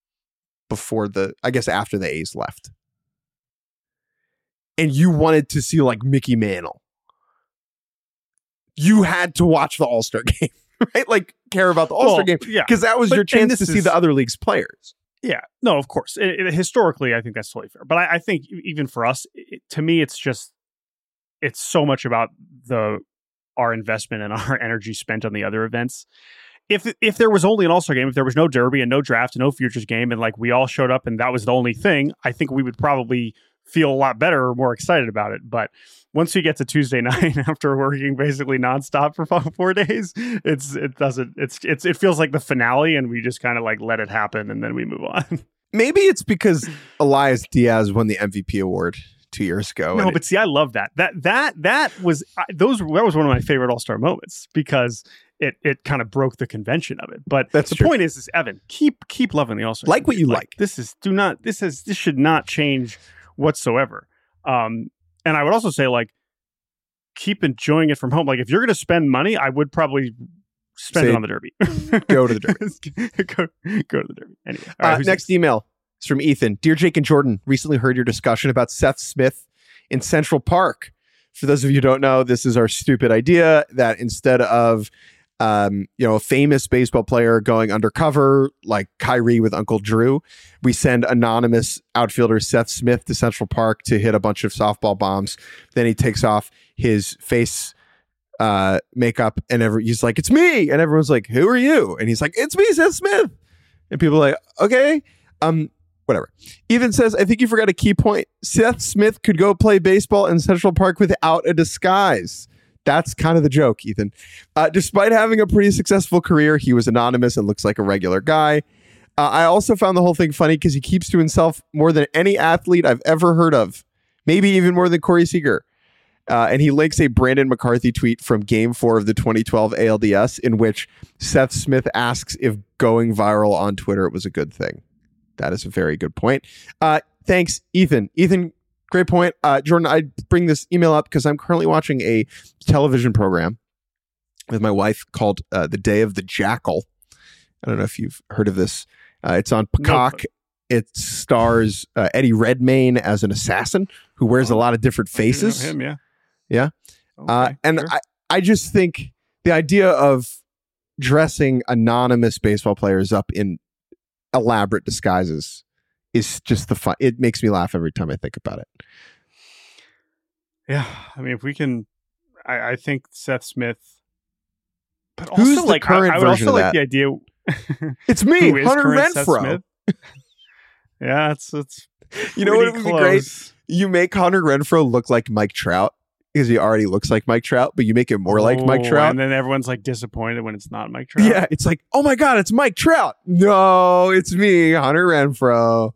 Before the, I guess after the A's left. And you wanted to see like Mickey Mantle. You had to watch the All-Star game, right? Like care about the All-Star well, game yeah. because that was but, your chance to is, see the other league's players. Yeah, no, of course. It, it, historically, I think that's totally fair. But I, I think even for us, it, to me, it's just, it's so much about the our investment and our energy spent on the other events. If if there was only an All-Star game, if there was no derby and no draft and no futures game, and like we all showed up and that was the only thing, I think we would probably feel a lot better or more excited about it. But once you get to Tuesday night after working basically nonstop for four days, it's it doesn't it's it's it feels like the finale, and we just kind of like let it happen and then we move on. Maybe it's because Elias Diaz won the M V P award two years ago. No, but it, see, I love that. That that that was those. That was one of my favorite All-Star moments because it it kind of broke the convention of it. But that's the true. point is, is Evan, keep keep loving the All-Star. Like what you like. like. This is do not. This is this should not change whatsoever. Um, and I would also say, like, keep enjoying it from home. Like, if you're going to spend money, I would probably spend say, it on the Derby. Go to the Derby. go, go to the Derby. Anyway, all right, uh, next, next email is from Ethan. Dear Jake and Jordan, recently heard your discussion about Seth Smith in Central Park. For those of you who don't know, this is our stupid idea that instead of um, you know, a famous baseball player going undercover like Kyrie with Uncle Drew, we send anonymous outfielder Seth Smith to Central Park to hit a bunch of softball bombs. Then he takes off his face uh, makeup and every, he's like, "It's me," and everyone's like, "Who are you?" And he's like, "It's me, Seth Smith." And people are like, okay, um, whatever. Ethan says, I think you forgot a key point. Seth Smith could go play baseball in Central Park without a disguise. That's kind of the joke, Ethan. Uh, despite having a pretty successful career, he was anonymous and looks like a regular guy. Uh, I also found the whole thing funny because he keeps to himself more than any athlete I've ever heard of. Maybe even more than Corey Seager. Uh, and he links a Brandon McCarthy tweet from game four of the twenty twelve A L D S in which Seth Smith asks if going viral on Twitter was a good thing. That is a very good point. Uh, thanks, Ethan. Ethan, great point. Uh, Jordan, I bring this email up because I'm currently watching a television program with my wife called uh, The Day of the Jackal. I don't know if you've heard of this. Uh, it's on Peacock. Nope. It stars uh, Eddie Redmayne as an assassin who wears oh, a lot of different faces. Him, yeah. Yeah. Okay, uh, and sure. I, I just think the idea of dressing anonymous baseball players up in elaborate disguises is just the fun. It makes me laugh every time I think about it. Yeah. I mean, if we can, I, I think Seth Smith, but also Who's the like, current I, I would version also of like that? the idea. It's me, Who is Hunter current Seth Renfroe. Smith? Yeah, it's it's. You know what pretty would be great? close. You make Hunter Renfroe look like Mike Trout because he already looks like Mike Trout, but you make it more like Mike Oh, Trout. and then everyone's like disappointed when it's not Mike Trout. Yeah, it's like, oh my God, it's Mike Trout. No, it's me, Hunter Renfroe.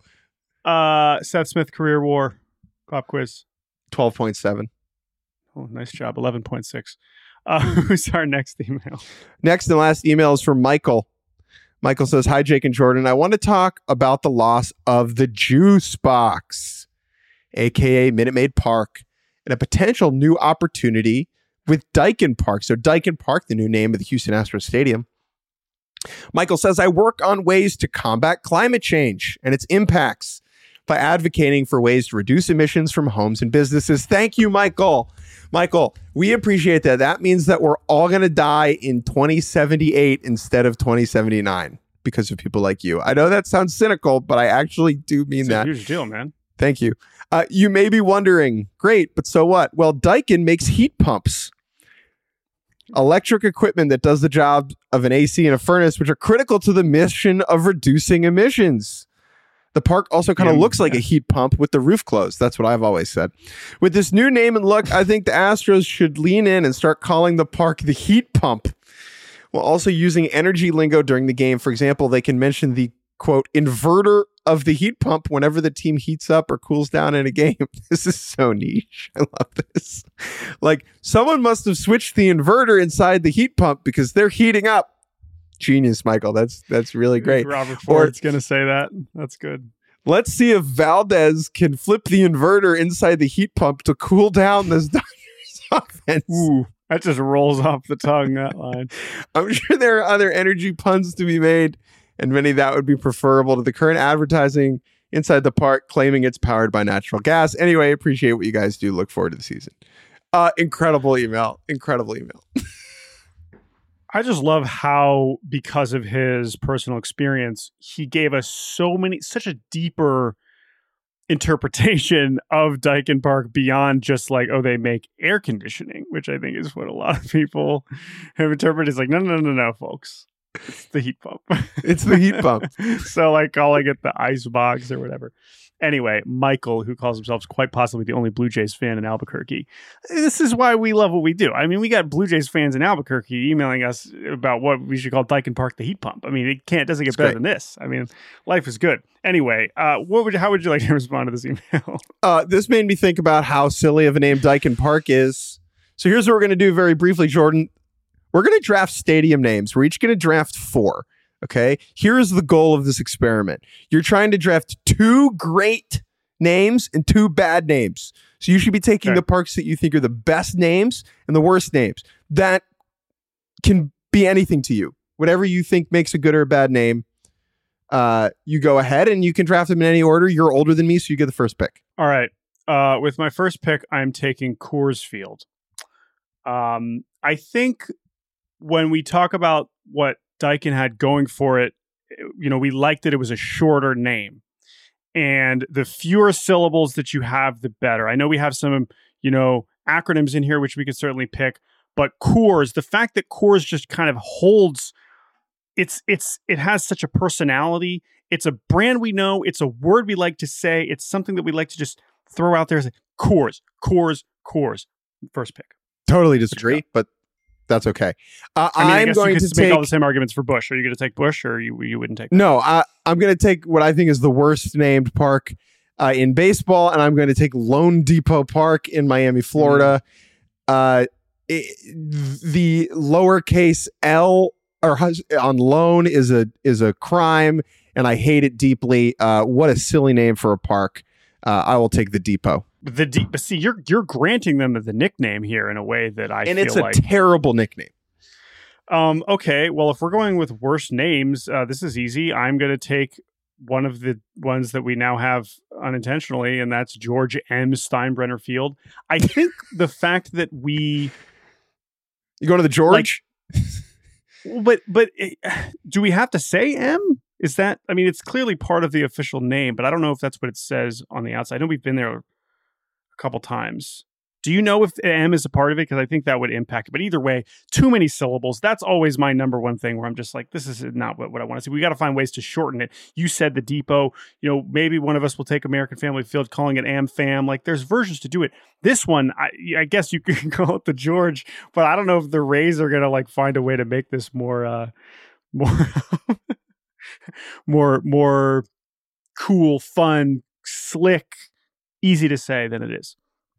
Uh, Seth Smith career war pop quiz. twelve point seven. Oh, nice job. eleven point six. Uh, who's our next email? Next and last email is from Michael. Michael says, hi, Jake and Jordan. I want to talk about the loss of the Juice Box, a k a. Minute Maid Park, and a potential new opportunity with Daikin Park. So Daikin Park, the new name of the Houston Astros Stadium. Michael says, I work on ways to combat climate change and its impacts by advocating for ways to reduce emissions from homes and businesses. Thank you, Michael. Michael, we appreciate that. That means that we're all going to die in twenty seventy-eight instead of twenty seventy-nine because of people like you. I know that sounds cynical, but I actually do mean It's that. a huge deal, man. Thank you. Uh, you may be wondering, great, but so what? Well, Daikin makes heat pumps, electric equipment that does the job of an A C and a furnace, which are critical to the mission of reducing emissions. The park also kind of Yeah, looks like yeah. a heat pump with the roof closed. That's what I've always said. With this new name and look, I think the Astros should lean in and start calling the park the heat pump, while also using energy lingo during the game. For example, they can mention the, quote, inverter of the heat pump whenever the team heats up or cools down in a game. This is so niche. I love this. Like, someone must have switched the inverter inside the heat pump because they're heating up. Genius, Michael. That's that's really great. Robert Ford's going to say that. That's good. Let's see if Valdez can flip the inverter inside the heat pump to cool down this Dodgers offense. Ooh, that just rolls off the tongue, that line. I'm sure there are other energy puns to be made, and many that would be preferable to the current advertising inside the park claiming it's powered by natural gas. Anyway, appreciate what you guys do. Look forward to the season. Uh, incredible email. Incredible email. I just love how, because of his personal experience, he gave us so many, such a deeper interpretation of Daikin Park beyond just like, oh, they make air conditioning, which I think is what a lot of people have interpreted. It's like, no, no, no, no, no, folks. It's the heat pump. It's the heat pump. So like calling it the ice box or whatever. Anyway, Michael, who calls himself quite possibly the only Blue Jays fan in Albuquerque. This is why we love what we do. I mean, we got Blue Jays fans in Albuquerque emailing us about what we should call Daikin Park the heat pump. I mean, it can't doesn't get It's better great. than this. I mean, life is good. Anyway, uh, what would how would you like to respond to this email? Uh, this made me think about how silly of a name Daikin Park is. So here's what we're going to do very briefly, Jordan. We're going to draft stadium names. We're each going to draft four. Okay. Here's the goal of this experiment. You're trying to draft two great names and two bad names. So you should be taking Okay. the parks that you think are the best names and the worst names. That can be anything to you. Whatever you think makes a good or a bad name, uh, you go ahead and you can draft them in any order. You're older than me, so you get the first pick. All right. Uh, with my first pick, I'm taking Coors Field. Um, I think when we talk about what Daikin had going for it, you know, we liked that it was a shorter name. And the fewer syllables that you have, the better. I know we have some, you know, acronyms in here, which we could certainly pick. But Coors, the fact that Coors just kind of holds it's it's it has such a personality. It's a brand we know. It's a word we like to say. It's something that we like to just throw out there as like, Coors, Coors, Coors. First pick. Totally disagree, but that's okay. Uh, I mean, I I'm guess going you to could take make all the same arguments for Busch. Are you going to take Busch, or you you wouldn't take? No, I, I'm going to take what I think is the worst named park uh, in baseball, and I'm going to take Lone Depot Park in Miami, Florida. Mm. Uh, it, the lowercase L or on loan is a is a crime, and I hate it deeply. Uh, what a silly name for a park. Uh, I will take the Depot. The deep, but see, you're you're granting them the nickname here in a way that I and feel it's a like, terrible nickname. Um. Okay. Well, if we're going with worst names, uh, this is easy. I'm going to take one of the ones that we now have unintentionally, and that's George M. Steinbrenner Field. I think the fact that we you go to the George, like, but but do we have to say M? Is that? I mean, it's clearly part of the official name, but I don't know if that's what it says on the outside. I know we've been there a couple times. Do you know if M is a part of it? Because I think that would impact it. But either way, too many syllables. That's always my number one thing where I'm just like, this is not what, what I want to see. We got to find ways to shorten it. You said the Depot. You know, maybe one of us will take American Family Field, calling it AmFam. Like, there's versions to do it. This one, I, I guess you can call it the George, but I don't know if the Rays are going to like find a way to make this more, uh, more, more, more cool, fun, slick, easy to say than it is.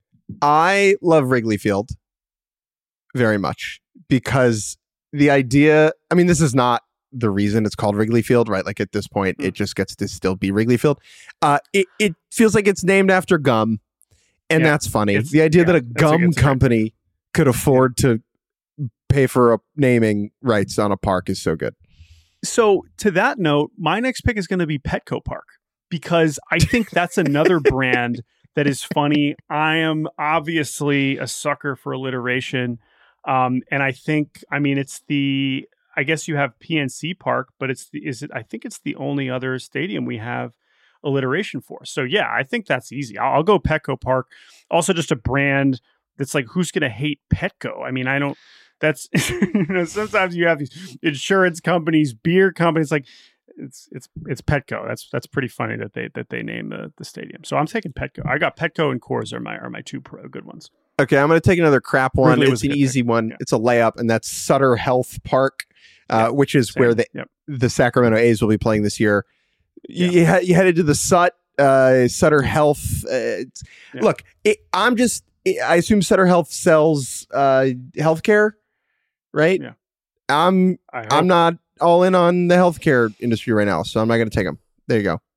I love Wrigley Field very much because the idea, I mean, this is not the reason it's called Wrigley Field, right? Like at this point, mm. it just gets to still be Wrigley Field. Uh, it, it feels like it's named after gum, and yeah, that's funny. The idea yeah, that a gum a, company right. could afford yeah. to pay for a naming rights on a park is so good. So to that note, my next pick is going to be Petco Park because I think that's another brand that is funny. I am obviously a sucker for alliteration. Um, and I think, I mean, it's the, I guess you have P N C Park, but it's the, is it, I think it's the only other stadium we have alliteration for. So yeah, I think that's easy. I'll, I'll go Petco Park. Also just a brand that's like, who's going to hate Petco? I mean, I don't, that's, you know, sometimes you have these insurance companies, beer companies, like, It's it's it's Petco. That's that's pretty funny that they that they name the, the stadium. So I'm taking Petco. I got Petco and Coors are my are my two pro good ones. Okay, I'm going to take another crap one. Wrigley it's an easy pick. one. Yeah. It's a layup, and that's Sutter Health Park, uh, yep. which is Same. where the yep. the Sacramento A's will be playing this year. You yeah. you, ha- you headed to the Sut uh, Sutter Health. Uh, yeah. Look, it, I'm just. It, I assume Sutter Health sells uh, healthcare, right? Yeah. I'm I'm not all in on the healthcare industry right now, so I'm not going to take them. There you go.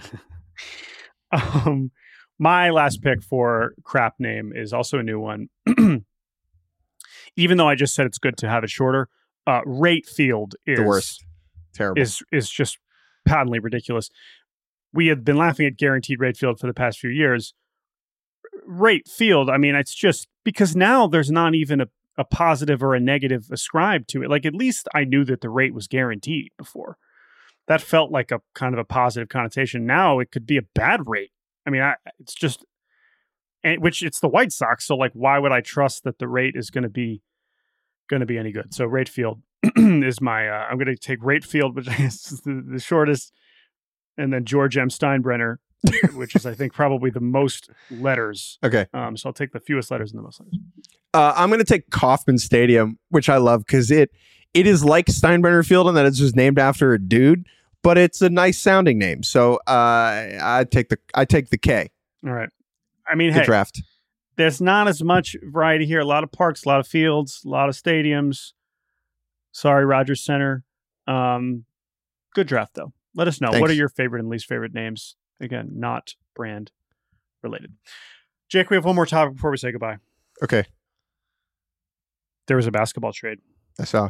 um, my last pick for crap name is also a new one. Even though I just said it's good to have it shorter, uh, Rate Field is the worst. Terrible. Is is just patently ridiculous. We had been laughing at Guaranteed Rate Field for the past few years. Rate Field, I mean, it's just because now there's not even a a positive or a negative ascribed to it. Like, at least I knew that the rate was guaranteed before. That felt like a kind of a positive connotation. Now it could be a bad rate. I mean, I, it's just, and which it's the White Sox. So like, why would I trust that the rate is going to be, going to be any good? So Rate Field is my, uh, I'm going to take Rate Field, which is the, the shortest, and then George M. Steinbrenner, which is, I think, probably the most letters. Okay. Um, so I'll take the fewest letters and the most letters. Uh, I'm going to take Kauffman Stadium, which I love because it it is like Steinbrenner Field in that it's just named after a dude, but it's a nice sounding name. So uh, I take the I take the K. All right. I mean, Good hey, draft. There's not as much variety here. A lot of parks, a lot of fields, a lot of stadiums. Sorry, Rogers Center. Um, good draft, though. Let us know. Thanks. What are your favorite and least favorite names? Again, not brand related. Jake, we have one more topic before we say goodbye. Okay. There was a basketball trade. I saw.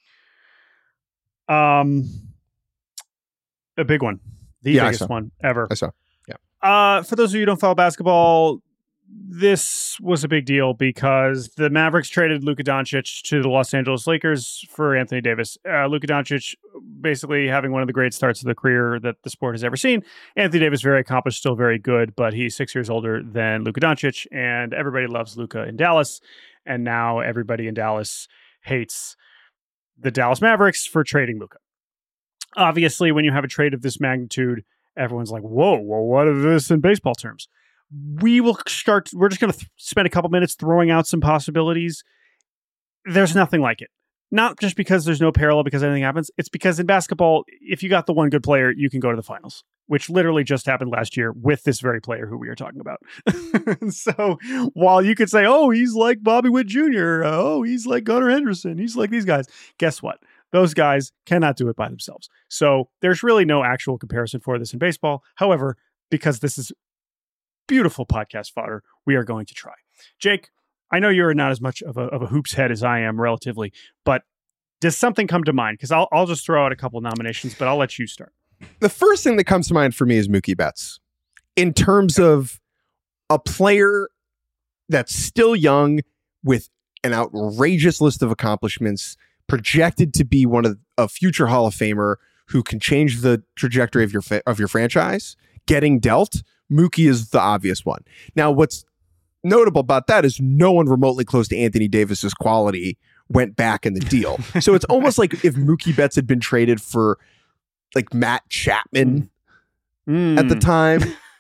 Um, a big one. The yeah, biggest one ever. I saw. Yeah. Uh, for those of you who don't follow basketball, this was a big deal because the Mavericks traded Luka Doncic to the Los Angeles Lakers for Anthony Davis. Uh, Luka Doncic basically having one of the great starts of the career that the sport has ever seen. Anthony Davis, very accomplished, still very good, but he's six years older than Luka Doncic, and everybody loves Luka in Dallas. And now everybody in Dallas hates the Dallas Mavericks for trading Luka. Obviously, when you have a trade of this magnitude, everyone's like, whoa, well, what is this in baseball terms? We will start, we're just going to th- spend a couple minutes throwing out some possibilities. There's nothing like it. Not just because there's no parallel because anything happens. It's because in basketball, if you got the one good player, you can go to the finals, which literally just happened last year with this very player who we are talking about. So while you could say, oh, he's like Bobby Witt Junior, oh, he's like Gunnar Henderson, he's like these guys. Guess what? Those guys cannot do it by themselves. So there's really no actual comparison for this in baseball. However, because this is beautiful podcast fodder, we are going to try. Jake, I know you're not as much of a, of a hoops head as I am relatively, but does something come to mind? Because I'll, I'll just throw out a couple nominations, but I'll let you start. The first thing that comes to mind for me is Mookie Betts. In terms of a player that's still young with an outrageous list of accomplishments, projected to be one of a future Hall of Famer who can change the trajectory of your fa- of your franchise, getting dealt, Mookie is the obvious one. Now, what's notable about that is no one remotely close to Anthony Davis's quality went back in the deal. So it's almost like if Mookie Betts had been traded for like Matt Chapman mm. at the time,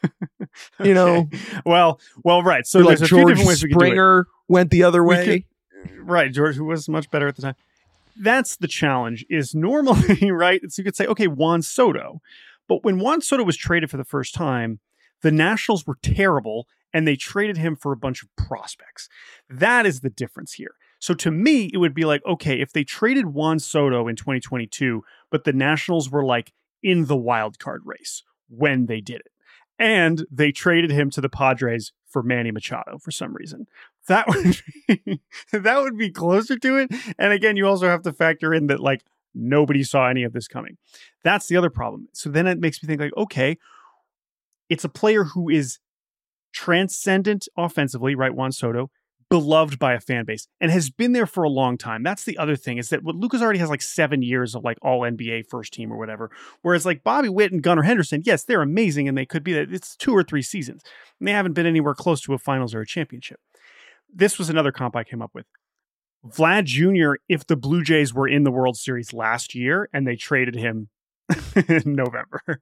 you know. Okay. Well, well, right. So or there's like a George few different ways we could do it. Springer went the other way. Could, right, George, who was much better at the time. That's the challenge. Is normally right. So you could say, okay, Juan Soto, but when Juan Soto was traded for the first time, the Nationals were terrible. And they traded him for a bunch of prospects. That is the difference here. So to me, it would be like, okay, if they traded Juan Soto in twenty twenty-two, but the Nationals were like in the wild card race when they did it, and they traded him to the Padres for Manny Machado for some reason, that would be, that would be closer to it. And again, you also have to factor in that like nobody saw any of this coming. That's the other problem. So then it makes me think like, okay, it's a player who is transcendent offensively, right? Juan Soto, beloved by a fan base and has been there for a long time. That's the other thing is that what Lucas already has like seven years of like all N B A first team or whatever. Whereas like Bobby Witt and Gunnar Henderson, yes, they're amazing and they could be that. It's two or three seasons and they haven't been anywhere close to a finals or a championship. This was another comp I came up with. Vlad Junior, if the Blue Jays were in the World Series last year and they traded him in November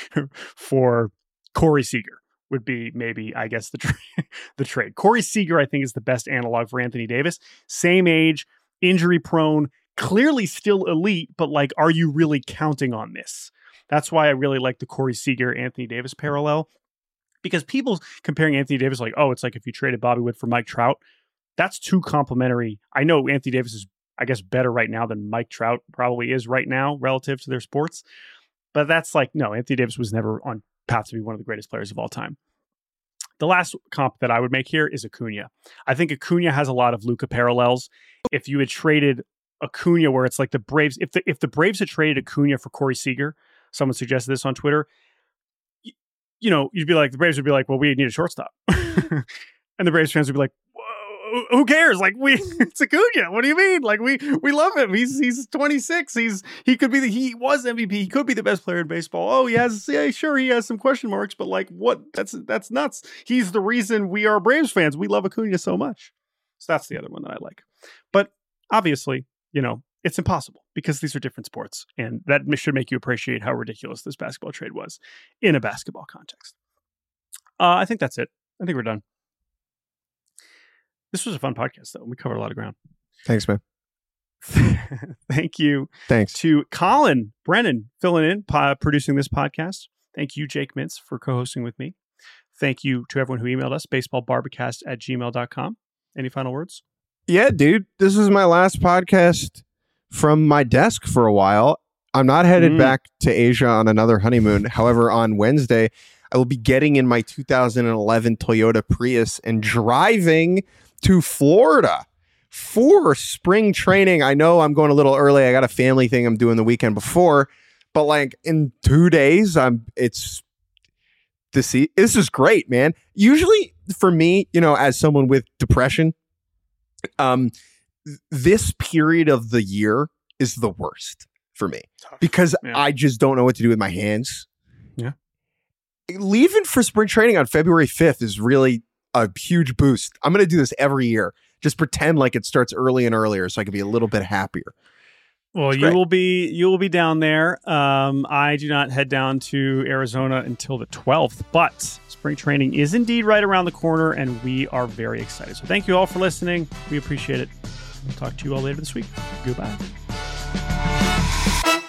for Corey Seager. Would be maybe, I guess, the tra- the trade. Corey Seager, I think, is the best analog for Anthony Davis. Same age, injury prone, clearly still elite, but like, are you really counting on this? That's why I really like the Corey Seager, Anthony Davis parallel. Because people comparing Anthony Davis, like, oh, it's like if you traded Bobby Witt for Mike Trout, that's too complimentary. I know Anthony Davis is, I guess, better right now than Mike Trout probably is right now relative to their sports. But that's like, no, Anthony Davis was never on path to be one of the greatest players of all time. The last comp that I would make here is Acuna. I think Acuna has a lot of Luka parallels. If you had traded Acuna, where it's like the Braves, if the if the Braves had traded Acuna for Corey Seager, someone suggested this on Twitter, you, you know, you'd be like, the Braves would be like, well, we need a shortstop. And the Braves fans would be like, who cares? Like we, it's Acuna. What do you mean? Like we, we love him. He's he's twenty-six. He's he could be the he was M V P. He could be the best player in baseball. Oh, he has yeah, sure he has some question marks, but like what? That's that's nuts. He's the reason we are Braves fans. We love Acuna so much. So that's the other one that I like. But obviously, you know, it's impossible because these are different sports, and that should make you appreciate how ridiculous this basketball trade was in a basketball context. Uh, I think that's it. I think we're done. This was a fun podcast, though. We covered a lot of ground. Thanks, man. Thank you. Thanks. To Colin Brennan, filling in, po- producing this podcast. Thank you, Jake Mintz, for co-hosting with me. Thank you to everyone who emailed us, baseballbarbacast at gmail dot com. Any final words? Yeah, dude. This is my last podcast from my desk for a while. I'm not headed mm. back to Asia on another honeymoon. However, on Wednesday, I will be getting in my two thousand eleven Toyota Prius and driving to Florida for spring training. I know I'm going a little early. I got a family thing I'm doing the weekend before, but like in two days, I'm it's this. This is great, man. Usually for me, you know, as someone with depression, um, this period of the year is the worst for me because yeah. I just don't know what to do with my hands. Yeah. Leaving for spring training on February fifth is really a huge boost. I'm going to do this every year. Just pretend like it starts early and earlier so I can be a little bit happier. Well, It's you great. will be you will be down there. Um, I do not head down to Arizona until the twelfth, but spring training is indeed right around the corner, and we are very excited. So thank you all for listening. We appreciate it. We'll talk to you all later this week. Goodbye.